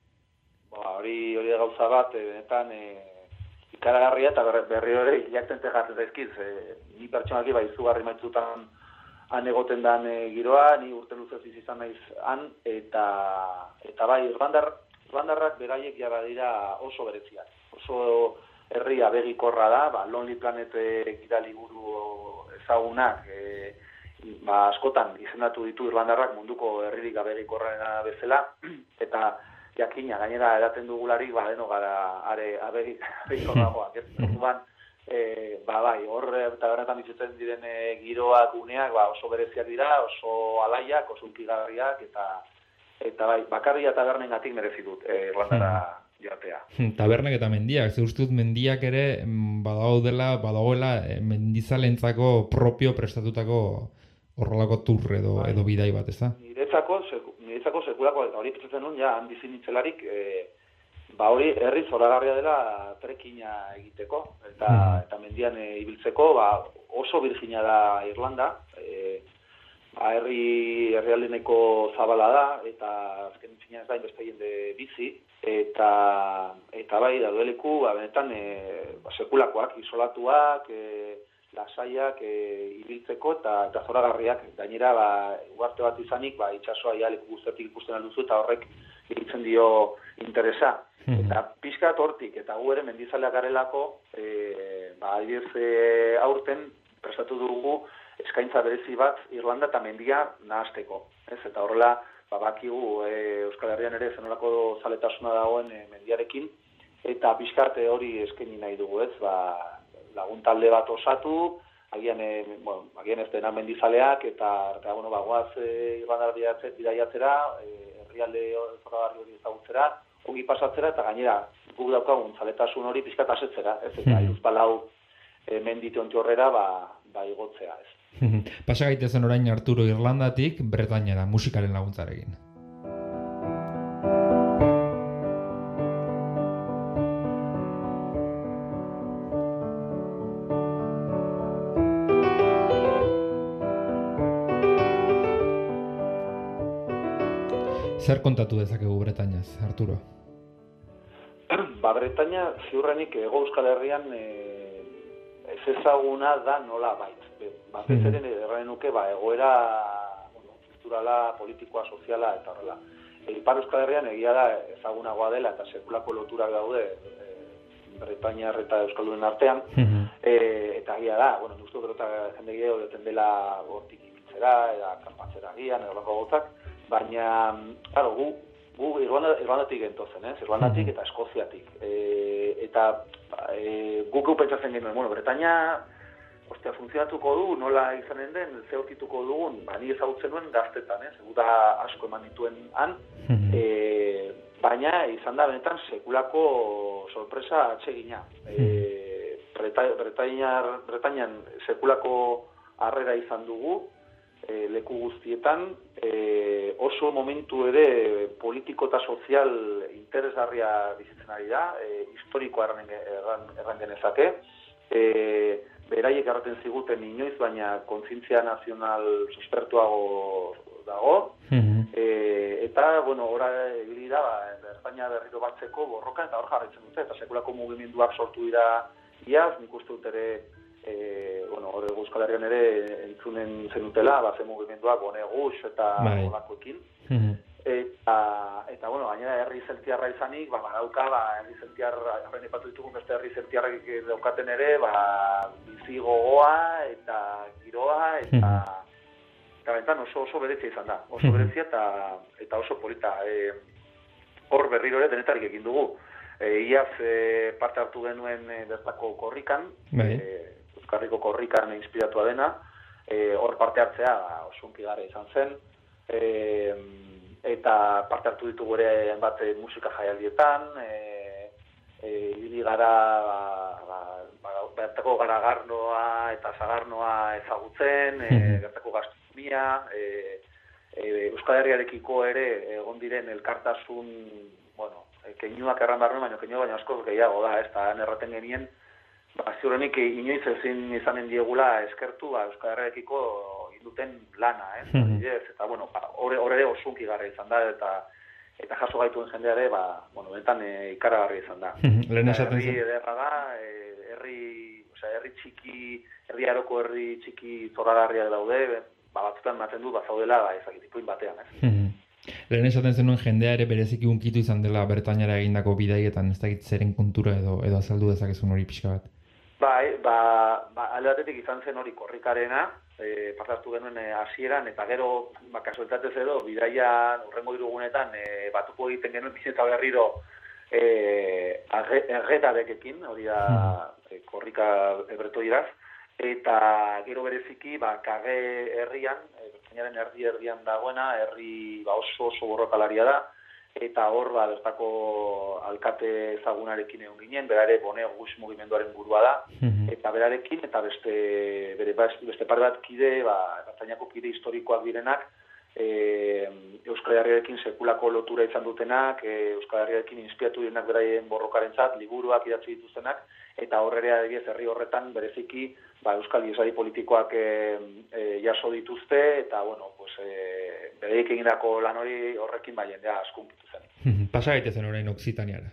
Ba, hori hori da gauza bat, benetan e, ikaragarria eta berri ere hilakten tegatzen zaizkiz. E, ni pertsonalki bai izugarri maitzutan han egoten dan e, giroa, ni urte luzez izan naiz han eta eta bai Irlandar Irlandarrak beraiek ja badira oso bereziak. Oso herria begikorra da, ba, Lonely Planet gira liburu ezagunak, e, ba, askotan izendatu ditu Irlandarrak munduko herririk abegikorrena bezala, eta jakina, gainera eraten dugularik, ba, deno gara are abegikorragoak, ez duan, e, ba, bai, hor eta berretan bizitzen diren e, giroak, uneak, ba, oso bereziak dira, oso alaiak, oso hunkigarriak, eta, eta bai, bakarria tabernengatik merezi dut e, Irlandara jatea. Tabernak eta mendiak, ze uste dut mendiak ere badaudela, badagoela mendizalentzako propio prestatutako horrelako tur edo, bai. Edo bidai bat, ez da? Niretzako, niretzako sekulako, hori pentsatzen nuen, ja, handi zinitzelarik, e, ba hori herri zoragarria dela trekina egiteko, eta, hmm. eta mendian e, ibiltzeko, ba, oso virgina da Irlanda, e, ba, herri herrialdeneko zabala da, eta azken fina ez da inbeste jende bizi, eta eta bai da dueleku ba benetan e, ba, sekulakoak isolatuak e, lasaiak e, ibiltzeko eta eta zoragarriak gainera ba ugarte bat izanik ba itsasoa ja leku guztiak ikusten alduzu eta horrek iruditzen dio interesa mm-hmm. eta pixkat hortik eta gu ere mendizaleak garelako e, ba adibidez e, aurten prestatu dugu eskaintza berezi bat Irlanda eta mendia nahasteko, ez? Eta horrela ba, bakigu e, Euskal Herrian ere zenolako zaletasuna dagoen e, mendiarekin, eta pixkat hori eskaini nahi dugu, ez, ba, lagun talde bat osatu, agian, e, bueno, agian ez dena mendizaleak, eta, eta bueno, ba, guaz e, Irlandar bidaiatzera, e, herrialde zoragarri hori ezagutzera, ongi pasatzera, eta gainera, guk daukagun zaletasun hori pixkat asetzera, ez, eta iruz palau e, mendite onti horrera, ba, ba igotzea, ez. Pasa gaitezen orain Arturo Irlandatik Bretañara musikaren laguntzarekin. Zer kontatu dezakegu Bretañaz, Arturo? Ba, Bretaña ziurrenik Hego Euskal Herrian e, ez ezaguna da nola bait. Batez ere erranen nuke, ba, egoera bueno, kulturala, politikoa, soziala, eta horrela. Ipar Euskal Herrian egia da ezagunagoa dela eta sekulako loturak daude e, Bretainiar eta Euskaldunen artean, mm-hmm. e, eta egia da, bueno, uste dut eta jende gehiago deten dela hortik ibiltzera, eta kanpatzera gian, edo gauzak, baina, claro, gu, gu Irlanda, Irlandatik gentozen, ez? Irlandatik eta Eskoziatik. E, eta e, guk pentsatzen genuen, bueno, Bretaña, ostia, funtzionatuko du, nola izanen den, ze aurkituko dugun, ba, ni ezagutzen nuen gaztetan, ez? Egu da asko eman dituen han, mm-hmm. e, baina izan da benetan sekulako sorpresa atsegina. E, Bretainiar, Bretainian sekulako harrera izan dugu, e, leku guztietan, e, oso momentu ere politiko eta sozial interesgarria bizitzen ari da, e, historiko erran, erran, erran genezake, e, beraiek erraten ziguten inoiz, baina kontzientzia nazional suspertuago dago, mm-hmm. e, eta, bueno, ora ebili da, ba, Espainia berriro batzeko borroka, eta hor jarraitzen dute, eta sekulako mugimenduak sortu dira iaz, nik uste dut ere, e, bueno, hor Euskal Herrian ere entzunen zenutela, ba, ze mugimenduak, bone guz eta olakoekin. Mm-hmm. Eta, eta, bueno, gainera herri zeltiarra izanik, ba, badauka, ba, herri zeltiarra, herren ipatu ditugun beste herri zeltiarrak daukaten ere, ba, bizi gogoa, eta giroa, eta, eta bentan oso, oso berezia izan da, oso berezia eta, eta oso polita. E, hor berriro ere denetarik egin dugu. E, iaz e, parte hartu genuen e, bertako korrikan, e, Euskarriko korrikan inspiratua dena, e, hor parte hartzea ba, oso unkigarria izan zen, e, eta parte hartu ditugu ere hainbat e, musika jaialdietan, e, e, ibili gara ba, ba, ba, bertako garagarnoa eta zagarnoa ezagutzen, e, bertako gastronomia, e, e, Euskal Herriarekiko ere egon diren elkartasun, bueno, e, keinuak erran barren, baina keinu baina askoz gehiago da, ez da, erraten genien, ba, ziurrenik inoiz ezin izanen diegula eskertu, ba, Euskal Herriarekiko duten lana, ez? Mm-hmm. Eta, bueno, hor ere osunki garra izan da, eta eta jaso gaituen jendea ere, ba, bueno, benetan e, ikaragarri izan da. Mm-hmm. Lehen esaten zen. Herri ederra da, e, herri, osea, herri txiki, herri aroko herri txiki zoragarriak daude, ba, batzutan maten du, bat zaudela, ba, ezakit, ipuin batean, ez? Mm-hmm. Lehen esaten zenuen jendea ere bereziki unkitu izan dela Bretainara egindako bidaietan, ez dakit zeren kontura edo, edo azaldu dezakezun hori pixka bat. Bai, ba, ba, alde batetik izan zen hori korrikarena, e, pasartu genuen hasieran eta gero, ba, kasualtatez edo, bidaian, urrengo irugunetan, e, batuko egiten genuen bizeta berriro e, erretadekekin, hori da e, korrika ebretoiraz, eta gero bereziki, ba, kage herrian, e, Bretainaren erdi erdian dagoena, herri ba, oso oso borrokalaria da, eta hor, ba, bertako alkate ezagunarekin egon ginen, berare bone guz mugimenduaren burua da, mm-hmm. eta berarekin, eta beste, bere, beste pare bat kide, ba, Bretainiako kide historikoak direnak, e, Euskal Herriarekin sekulako lotura izan dutenak, e, Euskal Herriarekin inspiratu direnak beraien borrokarentzat, liburuak idatzi dituztenak, eta horrere adibidez herri horretan bereziki ba, Euskal iesari politikoak e, e, jaso dituzte, eta, bueno, pues, e, bereik egindako lan hori horrekin ba, jendea askunkitu zen. Pasa gaitezen orain Oksitaniara.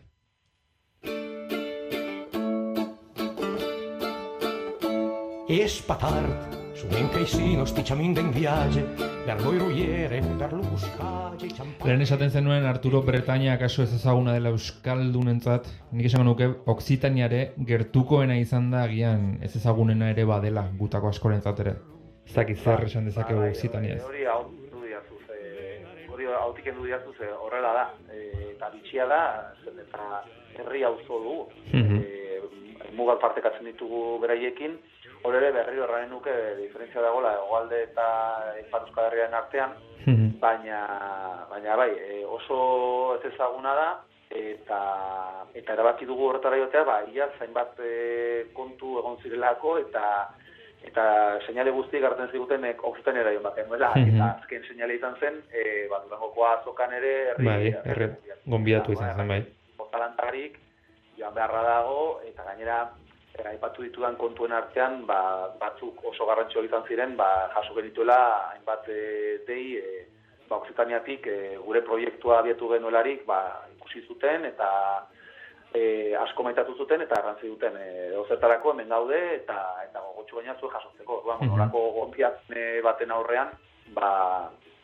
Es patard, su mente i sino sticciaminde in viaggio, per noi ruiere, per l'uscage, champagne. Lehen esaten zenuen Arturo Bretaña akaso ez ezaguna dela euskaldunentzat, nik esango nuke Oksitaniare gertukoena izan da agian ez ezagunena ere badela gutako askorentzat ere. Ez dakit zer esan dezakegu Oksitaniaz. Hori hau du diazuz, hori hautik endu diazuz horrela da, eta bitxia da, zen eta herri auzo dugu, mugal partekatzen ditugu beraiekin, hor ere berriro erranen nuke diferentzia dagoela hegoalde eta Ipar Euskal Herriaren artean, mm-hmm. baina, baina bai, oso ez ezaguna da, eta, eta erabaki dugu horretara jotea, ba, ia zainbat e, kontu egon zirelako, eta eta seinale guztiek hartzen ziguten e, Oksitaniara joan baten nuela, mm-hmm. eta azken seinale izan zen, e, bat Durangoko azokan ere, herri, bai, herri, gonbidatu izan zen, bai. Botalantarik, joan beharra dago, eta gainera, aipatu ditudan kontuen artean, ba, batzuk oso garrantzio izan ziren, ba, jaso genituela hainbat e, dei e, ba, Oksitaniatik e, gure proiektua abiatu genuelarik ba, ikusi zuten eta e, asko maitatu zuten eta garrantzi duten e, ozertarako hemen gaude eta eta gogotxu baina zuen jasotzeko. Orduan, mm-hmm. Horako gonbiat baten aurrean, ba,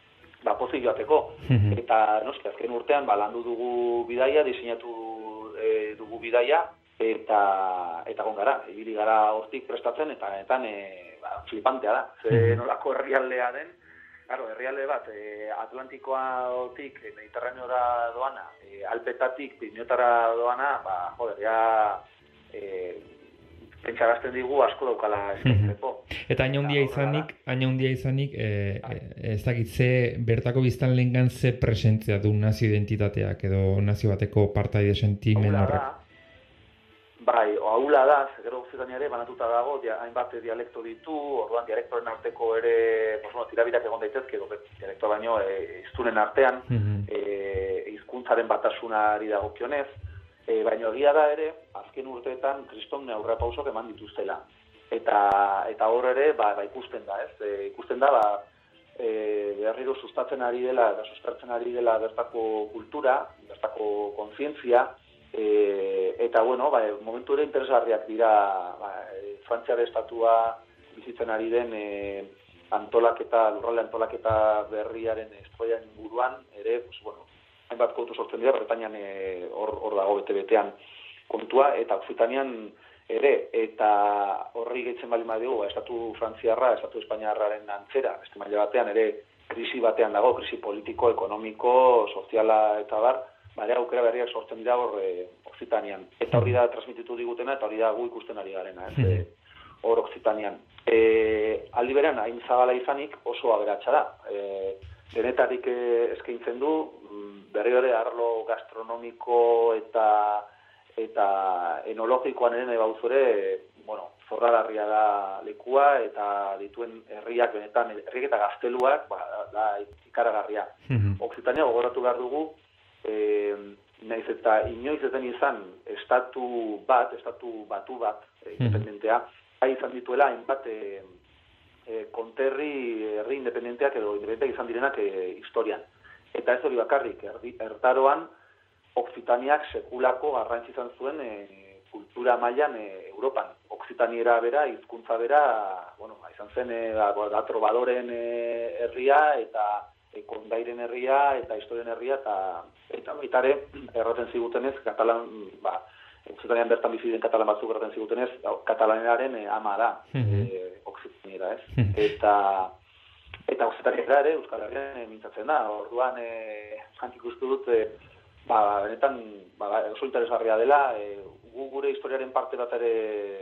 ba, pozik joateko. Eta, noski, azken urtean, ba, landu dugu bidaia, diseinatu e, dugu bidaia, eta, eta gon gara, ibili gara hortik prestatzen, eta etan e, ba, flipantea da. Ze nolako herrialdea den, claro, herrialde bat, e, Atlantikoatik, e, Mediterraneora doana, e, Alpetatik, Pirinioetara doana, ba, joder, ja, e, pentsarazten digu asko daukala eskaintzeko. Eta hain handia izanik, hain handia izanik, e, e, ez dakit, ze bertako biztanlengan ze presentzia du nazio identitateak edo nazio bateko partaide sentimen horrek. Bai, ahula da, gero Okzitania ere banatuta dago, dia, hainbat dialekto ditu, orduan dialektoren arteko ere, pues, bueno, tirabirak egon daitezke, edo dialekto baino e, iztunen artean, mm-hmm. e, hizkuntzaren batasunari dagokionez, e, baina egia da ere, azken urteetan kriston aurrera pausok eman dituztela. Eta eta hor ere, ba, ba ikusten da, ez? E, ikusten da, ba, e, berriro sustatzen ari dela, eta suspertzen ari dela bertako kultura, bertako kontzientzia, E, eta, bueno, ba, momentu ere interesgarriak dira ba, e, Frantziar estatua bizitzen ari den e, antolaketa, lurralde antolaketa berriaren estroian inguruan, ere, pues, bueno, hainbat kontu sortzen dira, Bretañan hor e, dago bete-betean kontua, eta Okzitanian ere, eta horri gehitzen bali madegu, estatu frantziarra, estatu espainiarraren antzera, beste maila batean ere, krisi batean dago, krisi politiko, ekonomiko, soziala eta bar, bare aukera berriak sortzen dira hor e, Okzitanian. Eta hori da transmititu digutena, eta hori da gu ikusten ari garena, ez, e, hor Okzitanian. E, aldi berean, hain zabala izanik oso aberatsa da. E, denetarik e, eskaintzen du, berri hori arlo gastronomiko eta eta enologikoan ere bauzure, bueno, zorragarria da lekua, eta dituen herriak benetan, herriak eta gazteluak, ba, da ikaragarria. Okzitania gogoratu behar dugu, E, naiz eta inoiz eten izan estatu bat, estatu batu bat, e, independentea, bai izan dituela hainbat e, e, konterri herri independenteak edo independenteak izan direnak e, historian. Eta ez hori bakarrik, erdi, ertaroan Okzitaniak sekulako garrantzi izan zuen e, kultura mailan e, Europan. Okzitaniera bera, hizkuntza bera, bueno, izan zen e, da, da trobadoren e, herria eta kondairen herria eta historien herria, eta eta baitare erraten zigutenez, katalan, ba, Okzitanian bertan bizi den katalan batzuk erraten zigutenez, katalanenaren eh, ama da, mm-hmm. eh, Okzitaniera, ez? Mm-hmm. Eta eta Okzitaniera ere, Euskal Herrian eh, mintzatzen da, orduan eh, jantik uste dut, eh, ba, benetan, ba, oso interesgarria dela, eh, gu gure historiaren parte bat ere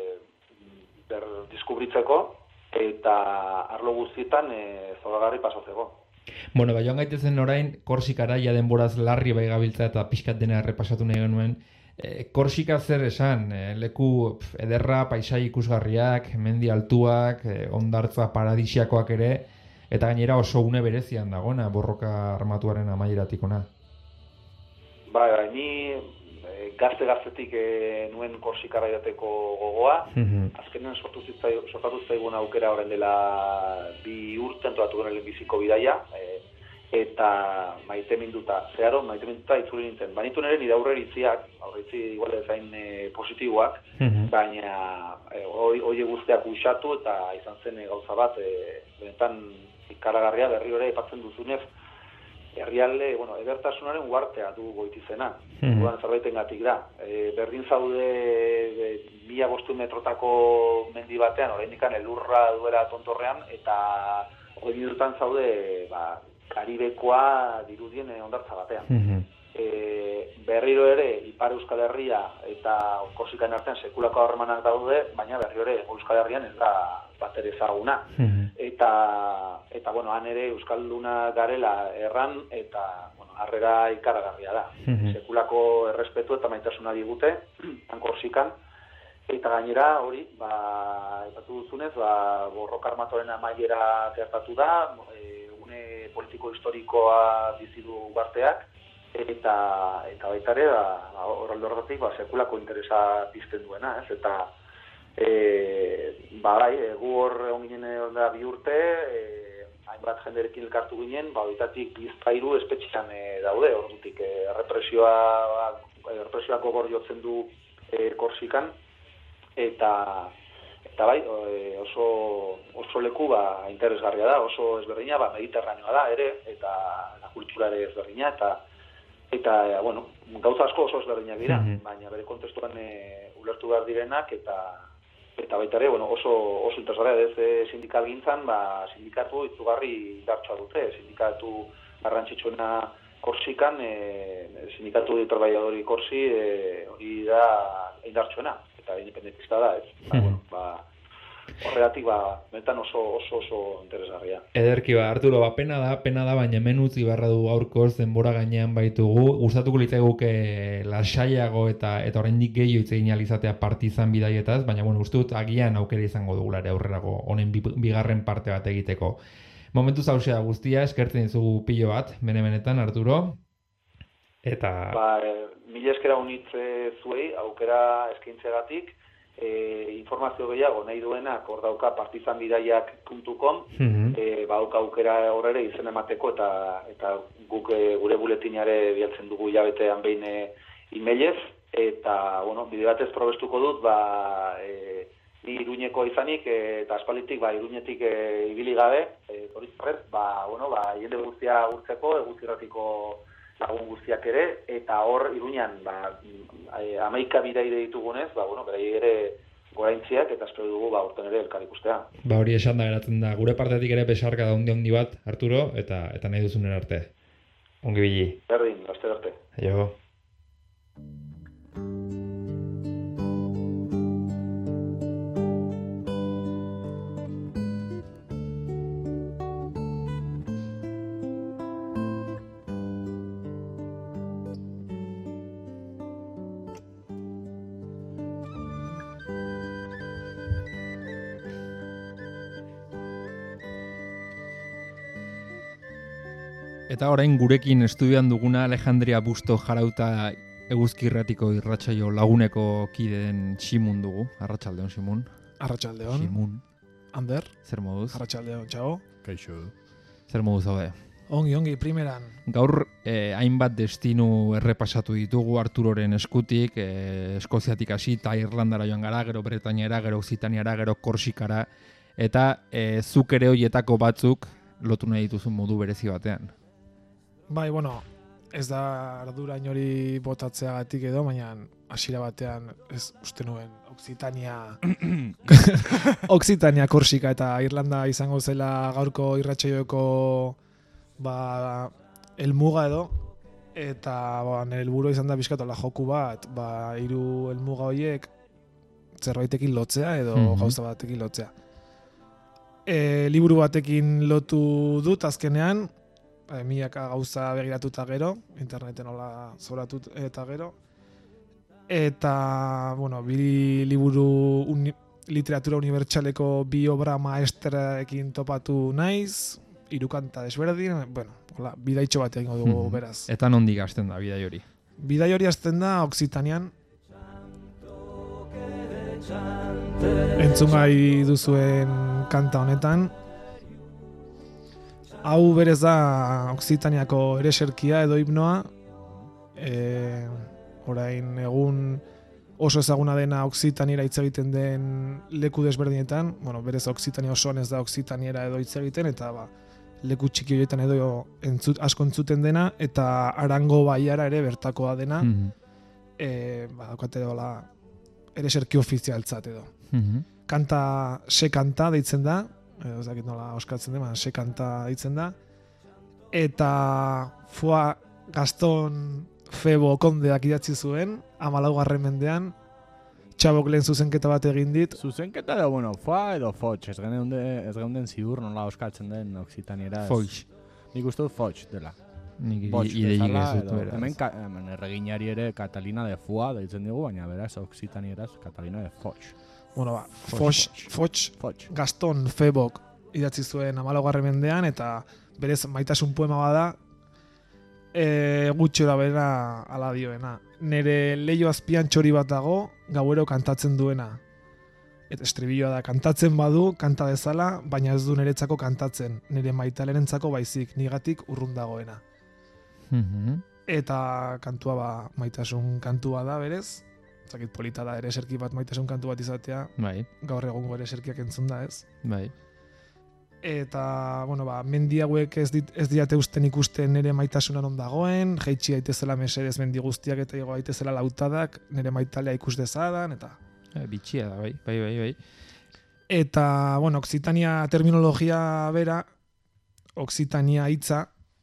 ber diskubritzeko, eta arlo guztietan eh, zoragarri pasatzeko. Bueno, bai, joan gaitezen orain, Korsikara ja denboraz larri bai gabiltza eta pixkat dena errepasatu nahi genuen. E, Korsika zer esan, e, leku pf, ederra, paisai ikusgarriak, mendi altuak, e, ondartza paradisiakoak ere, eta gainera oso une berezian dagona, borroka armatuaren amaieratik ona. Bai, bai, ni e, gazte-gaztetik e, nuen Korsikara idateko gogoa, mm-hmm. azkenen sortu zaigun aukera horren dela bi urte antolatu genelen biziko bidaia, e, eta maite minduta, zeharo maite minduta itzuli nintzen. Banitu nire nire aurreritziak, aurreritzi igual ezain e, positiboak, mm-hmm. baina e, hoi guztiak usatu eta izan zen e, gauza bat, e, benetan ikaragarria berri hori epatzen duzunez, herrialde, bueno, edertasunaren uartea du goitizena, mm-hmm. duan zerbaitengatik da. E, berdin zaude e, mila bostu metrotako mendi batean, oraindikan elurra duela tontorrean, eta hori minutan zaude, ba, Karibekoa dirudien e, ondartza batean. Mm-hmm. E, berriro ere, Ipar Euskal Herria eta Korsikan artean sekulako harremanak daude, baina berriro ere Euskal Herrian ez da bater ezaguna. Mm-hmm. Eta, eta, bueno, han ere Euskalduna garela erran, eta, bueno, harrera ikaragarria da. Mm-hmm. Sekulako errespetu eta maitasuna digute, han Korsikan, eta gainera hori, ba, ipatu duzunez, ba, borroka armatuaren amaiera gertatu da, e, une politiko historikoa bizidu ugarteak, eta eta baita ere, horralde horretik, ba, sekulako interesa pizten duena, ez? Eta, e, ba, bai, gu hor egon ginen da bi urte, e, hainbat jenderekin elkartu ginen, ba, horitatik bizpairu espetxean e, daude, ordutik, e, represioa, represioako gor jotzen du e, Korsikan, eta eta bai, oso, oso leku ba, interesgarria da, oso ezberdina, ba, mediterraneoa da ere, eta la kultura ere ezberdina, eta, eta bueno, gauza asko oso ezberdinak dira, mm-hmm. baina bere kontestuan e, ulertu behar direnak, eta eta baita ere, bueno, oso, oso interesgarria, ez e, sindikal gintzan, ba, sindikatu itzugarri indartsua dute, sindikatu garrantzitsuena Korsikan, e, sindikatu de trabajadori Korsi, e, hori da indartsuena, eta independentista da, ez? Ba, bueno, ba, horregatik, ba, benetan oso, oso, oso interesgarria. Ederki, ba, Arturo, ba, pena da, pena da, baina hemen utzi barra du gaurkoz denbora gainean baitugu. Gustatuko litzaiguke lasaiago eta eta oraindik gehiago hitz egin ahal izatea Partizan bidaietaz, baina bueno, uste dut agian aukera izango dugula ere aurrerago honen bigarren parte bat egiteko. Momentu zauzea guztia, eskertzen dizugu pilo bat, bene-benetan, Arturo. Eta... Ba, e, mila eskera unitze zuei, aukera eskaintzegatik, e, informazio gehiago nahi duenak, hor dauka partizanbidaiak puntu com, mm-hmm. e, ba, dauka aukera horre izen emateko, eta eta guk e, gure buletinare bialtzen dugu hilabetean behin e, emailez, eta, bueno, bide batez probestuko dut, ba... E, ni Iruñeko izanik eta aspalditik ba Iruñetik e, ibili gabe, eh hori zerrez, ba bueno, ba jende guztia gurtzeko, eguzkirratiko lagun guztiak ere eta hor Iruñan ba hamaika bidaide ditugunez, ba bueno, berai ere goraintziak eta espero dugu ba urten ere elkar ikustea. Ba hori esan da geratzen da. Gure partetik ere besarka da handi handi bat, Arturo, eta eta nahi duzunen arte. Ongi bili. Berdin, laster arte. Aio. Eta orain gurekin estudian duguna Alejandria Busto Jarauta eguzkirratiko irratsaio laguneko kideen Simun dugu. Arratsaldeon, Simun. Arratsaldeon. Simun. Ander. Zer moduz? Arratsaldeon, txao. Kaixo. Zer moduz zaude? Ongi, ongi, primeran. Gaur eh, hainbat destinu errepasatu ditugu Arturoren eskutik, eh, Eskoziatik hasi eta Irlandara joan gara, gero Bretainiara, gero Occitaniara, gero Korsikara, eta eh, zuk ere hoietako batzuk lotu nahi dituzun modu berezi batean. Bai, bueno, ez da ardura inori botatzeagatik edo, baina hasiera batean ez uste nuen Occitania Occitania, Korsika eta Irlanda izango zela gaurko irratsaioeko ba helmuga edo, eta ba nere helburua izan da bizkatola joku bat, ba hiru helmuga horiek zerbaitekin lotzea edo mm-hmm. gauza batekin lotzea. E, liburu batekin lotu dut azkenean, milaka gauza begiratuta gero, interneten hola zoratut eta gero. Eta, bueno, bi liburu uni, literatura unibertsaleko bi obra maestraekin topatu naiz, hiru kanta desberdin, bueno, hola, bidaitxo bat egingo dugu hmm. beraz. Eta nondik hasten da bidai hori? Bidai hori hasten da Occitanian. Entzungai duzuen kanta honetan. Hau berez da Occitaniako ereserkia edo himnoa, e, orain egun oso ezaguna dena Occitaniera hitz egiten den leku desberdinetan, bueno, berez Occitania osoan ez da Occitaniera edo hitz egiten, eta ba, leku txiki horietan edo entzut, asko entzuten dena, eta Arango baiara ere bertakoa dena, mm-hmm. e, ba, daukate dola ereserki ofizialtzat edo. Mm-hmm. Kanta, se kanta deitzen da, edo ez dakit nola oskatzen den, se kanta ditzen da, eta Foa Gaston Febo Kondeak idatzi zuen, hamalaugarren mendean, Txabok lehen zuzenketa bat egin dit. Zuzenketa da, bueno, Foa edo Foch, ez geunden ziur nola oskatzen den Occitaniera. Foch. Nik uste dut Foch dela. Nik ideik ez dut beraz. Hemen, ka, hemen erreginari ere Catalina de Foa deitzen dugu, baina beraz Occitanieraz Catalina de Foch. Bueno, ba, Foch, Foch, Foch, Gaston Febok idatzi zuen hamalaugarren mendean, eta berez maitasun poema bada, e, gutxora bera ala dioena. Nere leio azpian txori bat dago, gauero kantatzen duena. Eta estribilloa da, kantatzen badu, kanta dezala, baina ez du niretzako kantatzen, nire maitalerentzako baizik, nigatik urrun dagoena. Mm-hmm. Eta kantua ba, maitasun kantua da berez, zakit polita da ereserki bat maitasun kantu bat izatea, bai. Gaur egungo ereserkiak entzun da, ez? Bai. Eta, bueno, ba, mendi hauek ez, dit, ez diate usten ikusten nire maitasuna non dagoen, jeitsi daitezela mesedez mendi guztiak eta igo daitezela lautadak, nire maitalea ikus dezadan, eta... E, bitxia da, bai, bai, bai, bai. Eta, bueno, Occitania terminologia bera, Occitania hitza,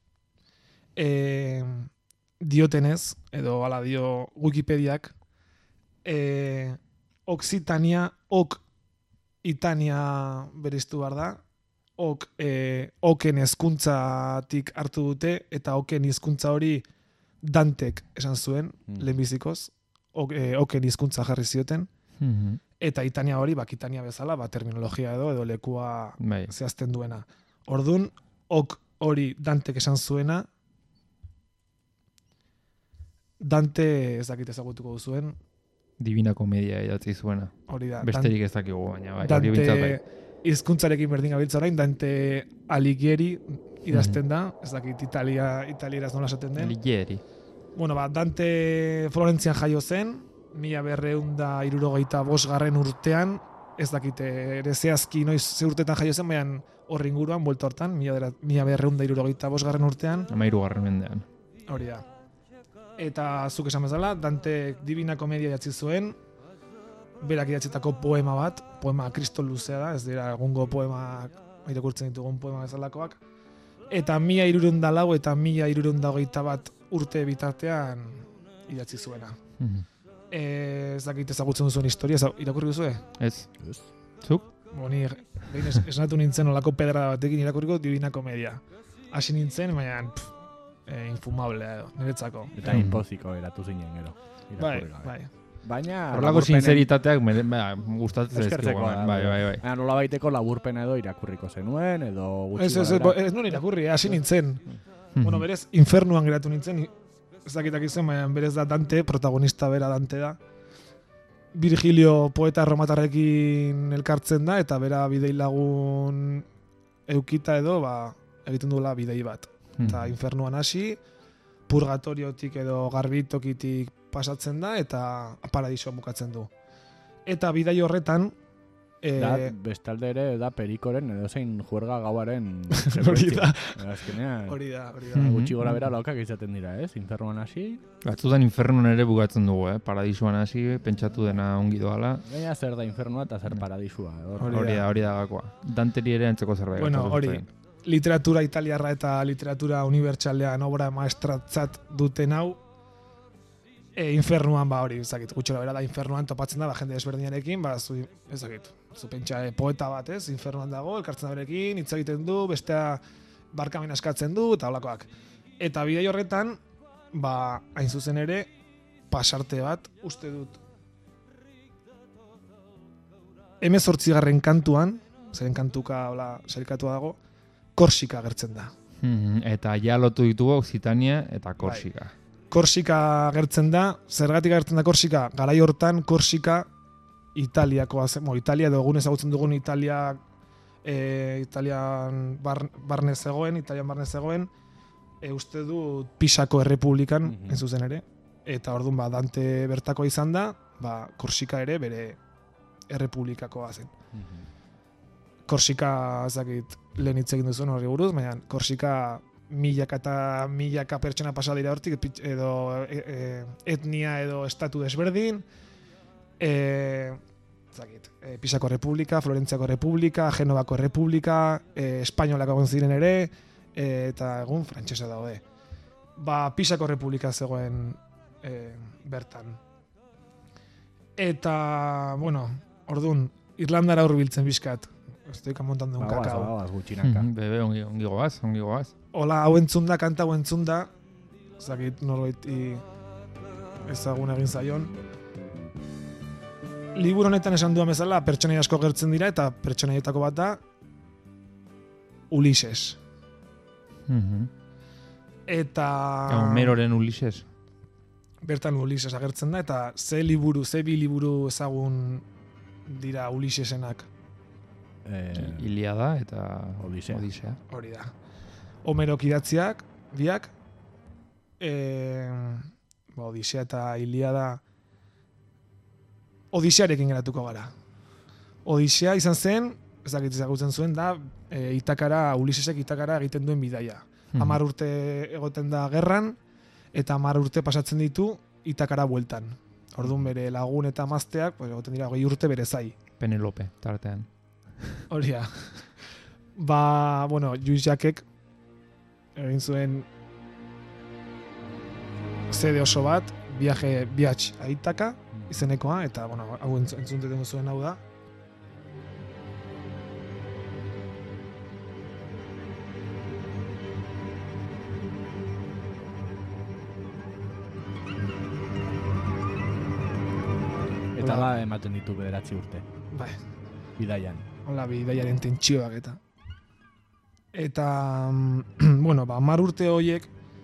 e, diotenez, edo hala dio Wikipediak, e, Occitania, ok, Itania beriztu behar da, ok, e, oken hezkuntzatik hartu dute, eta oken hizkuntza hori Dantek esan zuen, mm. lehenbizikoz, ok, e, oken hizkuntza jarri zioten, mm-hmm. eta Itania hori, bak Itania bezala, ba, terminologia edo, edo lekua bai. Zehazten duena. Ordun, ok hori Dantek esan zuena, Dante ez dakit ezagutuko duzuen, Divina Komedia idatzi zuena. Hori da. Besterik ez dakigu, baina bai. Dante bai. hizkuntzarekin berdin gabiltza orain, Dante Alighieri idazten da, ez dakit Italia, italieraz nola esaten den. Alighieri. Bueno, ba, Dante Florentzian jaio zen, mila berreun da hirurogeita bosgarren urtean, ez dakit ere zehazki noiz ze urtetan jaio zen, baina horri inguruan, buelta hortan, mila berreun da hirurogeita bosgarren urtean. Hamairugarren mendean. Hori da. Eta zuk esan bezala, Dante Divina Komedia idatzi zuen, berak idatzitako poema bat, poema kriston luzea da, ez dira egungo poema, irakurtzen ditugun poema bezalakoak, eta mila hirurehun da lau eta mila hirurehun da hogeita bat urte bitartean idatzi zuena. Mm-hmm. E, ez dakit ezagutzen duzuen historia, irakurri duzue? Ez. Ez. Zuk? Boni, behin esnatu nintzen olako pedra batekin irakurriko Divina Komedia. Hasi nintzen, baina pff, e, infumable edo, niretzako. Eta mm. impoziko eratu zinen gero. Bai, bai. Baina... Horlako sinceritateak gustatzen zaizkigu. Bai, bai, bai. Baina nola baiteko laburpena edo irakurriko zenuen, edo gutxi ez, ez, ez, ez nuen irakurri, hasi nintzen. Bueno, berez, infernuan geratu nintzen, ez dakitak izan, baina berez da Dante, protagonista bera Dante da. Virgilio poeta romatarrekin elkartzen da, eta bera bidei lagun eukita edo, ba, egiten duela bidei bat. Eta infernuan hasi, purgatoriotik edo garbitokitik pasatzen da, eta paradisoa bukatzen du. Eta bidai horretan... E... Da, bestalde ere, da perikoren edo zein juerga gauaren... Hori da. Hori da, hori da. Gutxi gora bera laukak izaten dira, ez? Infernuan hasi. Batzutan infernuan ere bukatzen dugu, eh? Paradisuan hasi, pentsatu dena ongi doala. Gaina zer da infernua eta zer paradisua. Hori da, hori da gakoa. Danteri ere antzeko zerbait. Bueno, hori, literatura italiarra eta literatura unibertsalean obra maestratzat duten hau, e, infernuan, ba hori, ezakit, gutxora bera da, infernuan topatzen da, ba, jende desberdinarekin, ba, zu, ezakit, zu pentsa e, poeta bat, ez, infernuan dago, elkartzen da berekin, hitz egiten du, bestea barkamen askatzen du, eta holakoak. Eta bidei horretan, ba, hain zuzen ere, pasarte bat, uste dut, hemezortzigarren kantuan, zeren kantuka, hola, sailkatua dago, Korsika agertzen da. Mm-hmm. Eta ja lotu ditugu Occitania eta Korsika. Bai. Korsika agertzen da, zergatik agertzen da Korsika? Garai hortan Korsika Italiakoa zen, mo, Italia edo egun ezagutzen dugun Italia, e, Italian bar, barne zegoen, Italian barne zegoen, e, uste du Pisako errepublikan, mm-hmm. ez zuzen ere, eta orduan ba, Dante bertako izan da, ba, Korsika ere bere errepublikakoa zen. Mm-hmm. Korsika, ezakit, lehen hitz egin duzuen horri buruz, baina Korsika milaka eta milaka pertsona pasa dira hortik, edo e, e, etnia edo estatu desberdin, e, ezakit, e, Pisako Republika, Florentziako Republika, Genovako Republika, e, Espainolako egon ziren ere, e, eta egun frantsesa daude. Ba, Pisako Republika zegoen e, bertan. Eta, bueno, ordun Irlandara hurbiltzen bizkat. Estoy montando un ba, kakao. Ba, ba, gutxinaka. Mm-hmm, bebe, ongi, ongi goaz, ongi goaz. Hola, hau entzunda, kanta hau entzunda, zakit norbaiti ezagun egin zaion. Liburu honetan esan duan bezala, pertsonai asko gertzen dira, eta pertsonaietako bat da Ulises. Mm-hmm. Eta... Homeroren Ulises. Bertan Ulises agertzen da, eta ze liburu, ze bi liburu ezagun dira Ulisesenak. Eh, Iliada eta Odisea. Odisea. Hori da. Homerok idatziak, biak, e, ba, Odisea eta Iliada Odisearekin geratuko gara. Odisea izan zen, ez dakit ezagutzen zuen, da e, Itakara, Ulisesek Itakara egiten duen bidaia. Mm-hmm. Hamar urte egoten da gerran, eta hamar urte pasatzen ditu Itakara bueltan. Orduan bere lagun eta mazteak, pues, egoten dira hogei urte bere zai. Penelope, tartean. Horia. Ba, bueno, Lluís Jacquek egin zuen zede oso bat, viaje, viatx a Itaka, izenekoa, eta, bueno, hau entzuntetan zuen hau da. Eta ba, ematen ditu bederatzi urte. Bai. Bidaian. Hola, bidaiaren tentsioak eta. Eta, bueno, ba, hamar urte horiek,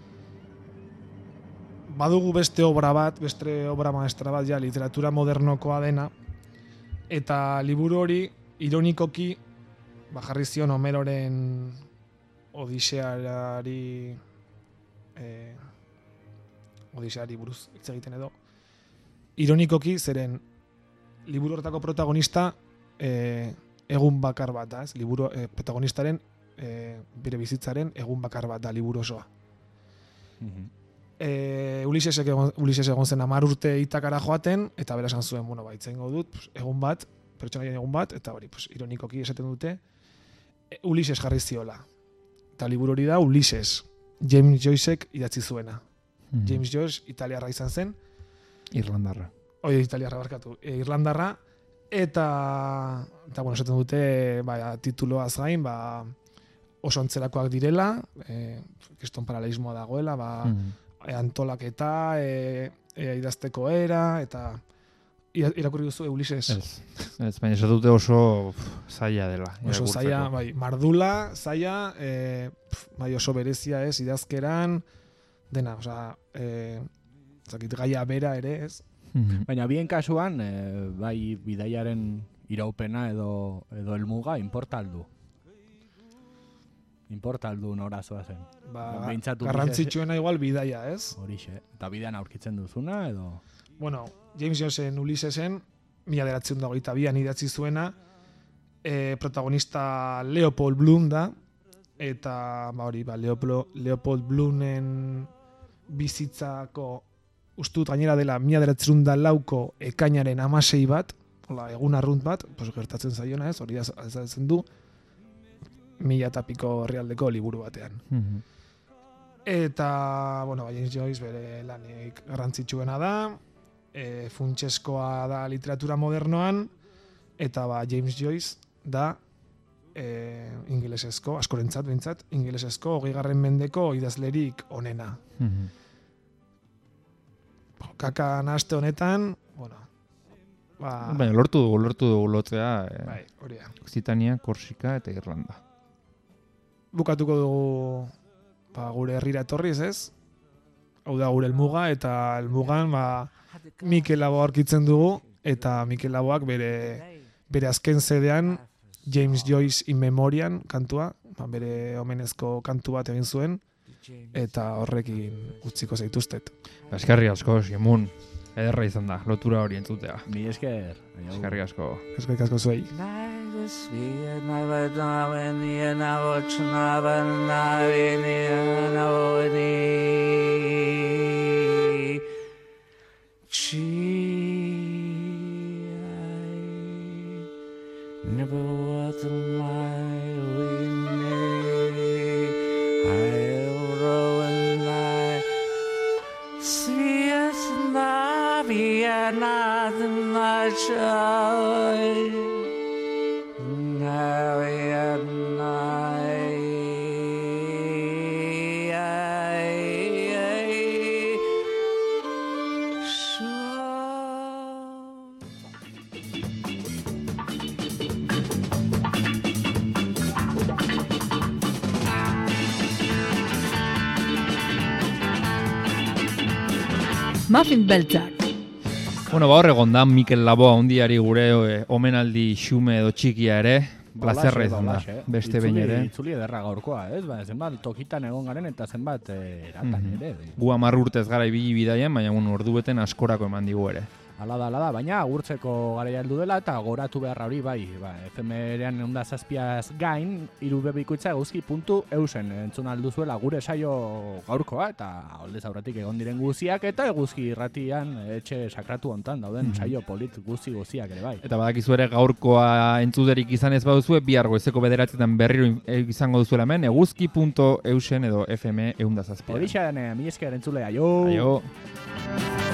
badugu beste obra bat, beste obra maestra bat, ja, literatura modernokoa dena, eta liburu hori, ironikoki, ba, jarri zion Homeroren Odiseari, eh, Odiseari buruz hitz egiten edo, ironikoki, zeren liburu horretako protagonista eh, egun bakar bat da, ez? Liburu, eh, protagonistaren eh, bere bizitzaren egun bakar bat da liburu osoa. Mm-hmm. eh, Ulisesek egon, Ulises egon zen hamar urte Itakara joaten, eta bera esan zuen, bueno, baitzen dut, pues, egun bat, pertsonaien egun bat, eta hori, pues, ironikoki esaten dute, e, Ulises jarri ziola. Eta liburu hori da Ulises, James Joycek idatzi zuena. Mm-hmm. James Joyce italiarra izan zen, Irlandarra. Oi, italiarra barkatu. E, Irlandarra, eta, eta bueno, esaten dute, ba, tituloaz gain, ba, oso antzerakoak direla, e, kriston paralelismoa dagoela, ba, mm. e, antolaketa, e, e, idazteko era, eta irakurri duzu Ulises. Ez, ez baina ez dute oso pff, zaila dela. Oso zaila, bai, mardula, zaila, e, pff, bai oso berezia ez, idazkeran, dena, osea, e, zakit gaia bera ere ez. Mm-hmm. Baina bien kasuan, e, bai bidaiaren iraupena edo, edo elmuga importa aldu. Importa aldu norazoa zen. Ba, garrantzitsuena igual bidaia, ez? Horixe. Eta bidean aurkitzen duzuna edo... Bueno, James Joycen Ulisesen, mila bederatziehun eta hogeita bian idatzi zuena, e, protagonista Leopold Bloom da, eta ba hori, ba, Leopold, Leopold Bloomen bizitzako ustut gainera dela mila bederatziehun eta lauko ekainaren hamasei bat, hola, egun arrunt bat, pues, gertatzen zaiona ez, hori azatzen du, mila eta piko herrialdeko liburu batean. Mm-hmm. Eta, bueno, James Joyce bere lanik garrantzitsuena da, e, funtseskoa da literatura modernoan, eta ba, James Joyce da e, ingelesezko, askorentzat behintzat, ingelesezko hogeigarren mendeko idazlerik onena. Mm-hmm. Kaka nahaste honetan, bueno, ba... Baina lortu dugu, lortu dugu lotzea, eh, bai, horia. Occitania, Korsika eta Irlanda. Bukatuko dugu ba, gure herrira etorriz, ez? Hau da gure elmuga, eta elmugan ba, Mikel Laboa aurkitzen dugu, eta Mikel Laboak bere, bere azken zedean James Joyce in Memoriam kantua, ba, bere omenezko kantu bat egin zuen, eta horrekin utziko zaituztet. Eskerri asko, Simun. Ederra izan da, lotura hori entzutea. Ni esker. Eskerri asko. Eskerrik asko zuei. Never was a nothing much of now at night. Muffin beltzak. Bueno, ba hor egon da Mikel Laboa hundiari gure e, omenaldi xume edo txikia ere, plazerra izan da, beste behin ere. Itzuli ederra gaurkoa, ez? Ba, zenbat tokitan egon garen eta zenbat eratan mm -hmm. ere. Gu hamar urtez gara ibili bidaian, baina bueno, ordu beten askorako eman digu ere. Ala da, ala da, baina agurtzeko garaia heldu dela eta goratu beharra hori bai, ba, F M-ean eunda zazpiaz gain, irube bikoitza eguzki puntu eusen entzun alduzuela gure saio gaurkoa eta aldez aurretik egon diren guziak eta eguzki irratian etxe sakratu hontan dauden Mhm. saio polit guzi guziak ere bai. Eta badakizu ere gaurkoa entzuderik izan ez baduzue, bihar goizeko bederatzetan berriro izango duzuela hemen, eguzki puntu eusen edo F M eunda zazpian. Horixe, mi esker entzulea, jo! Aio!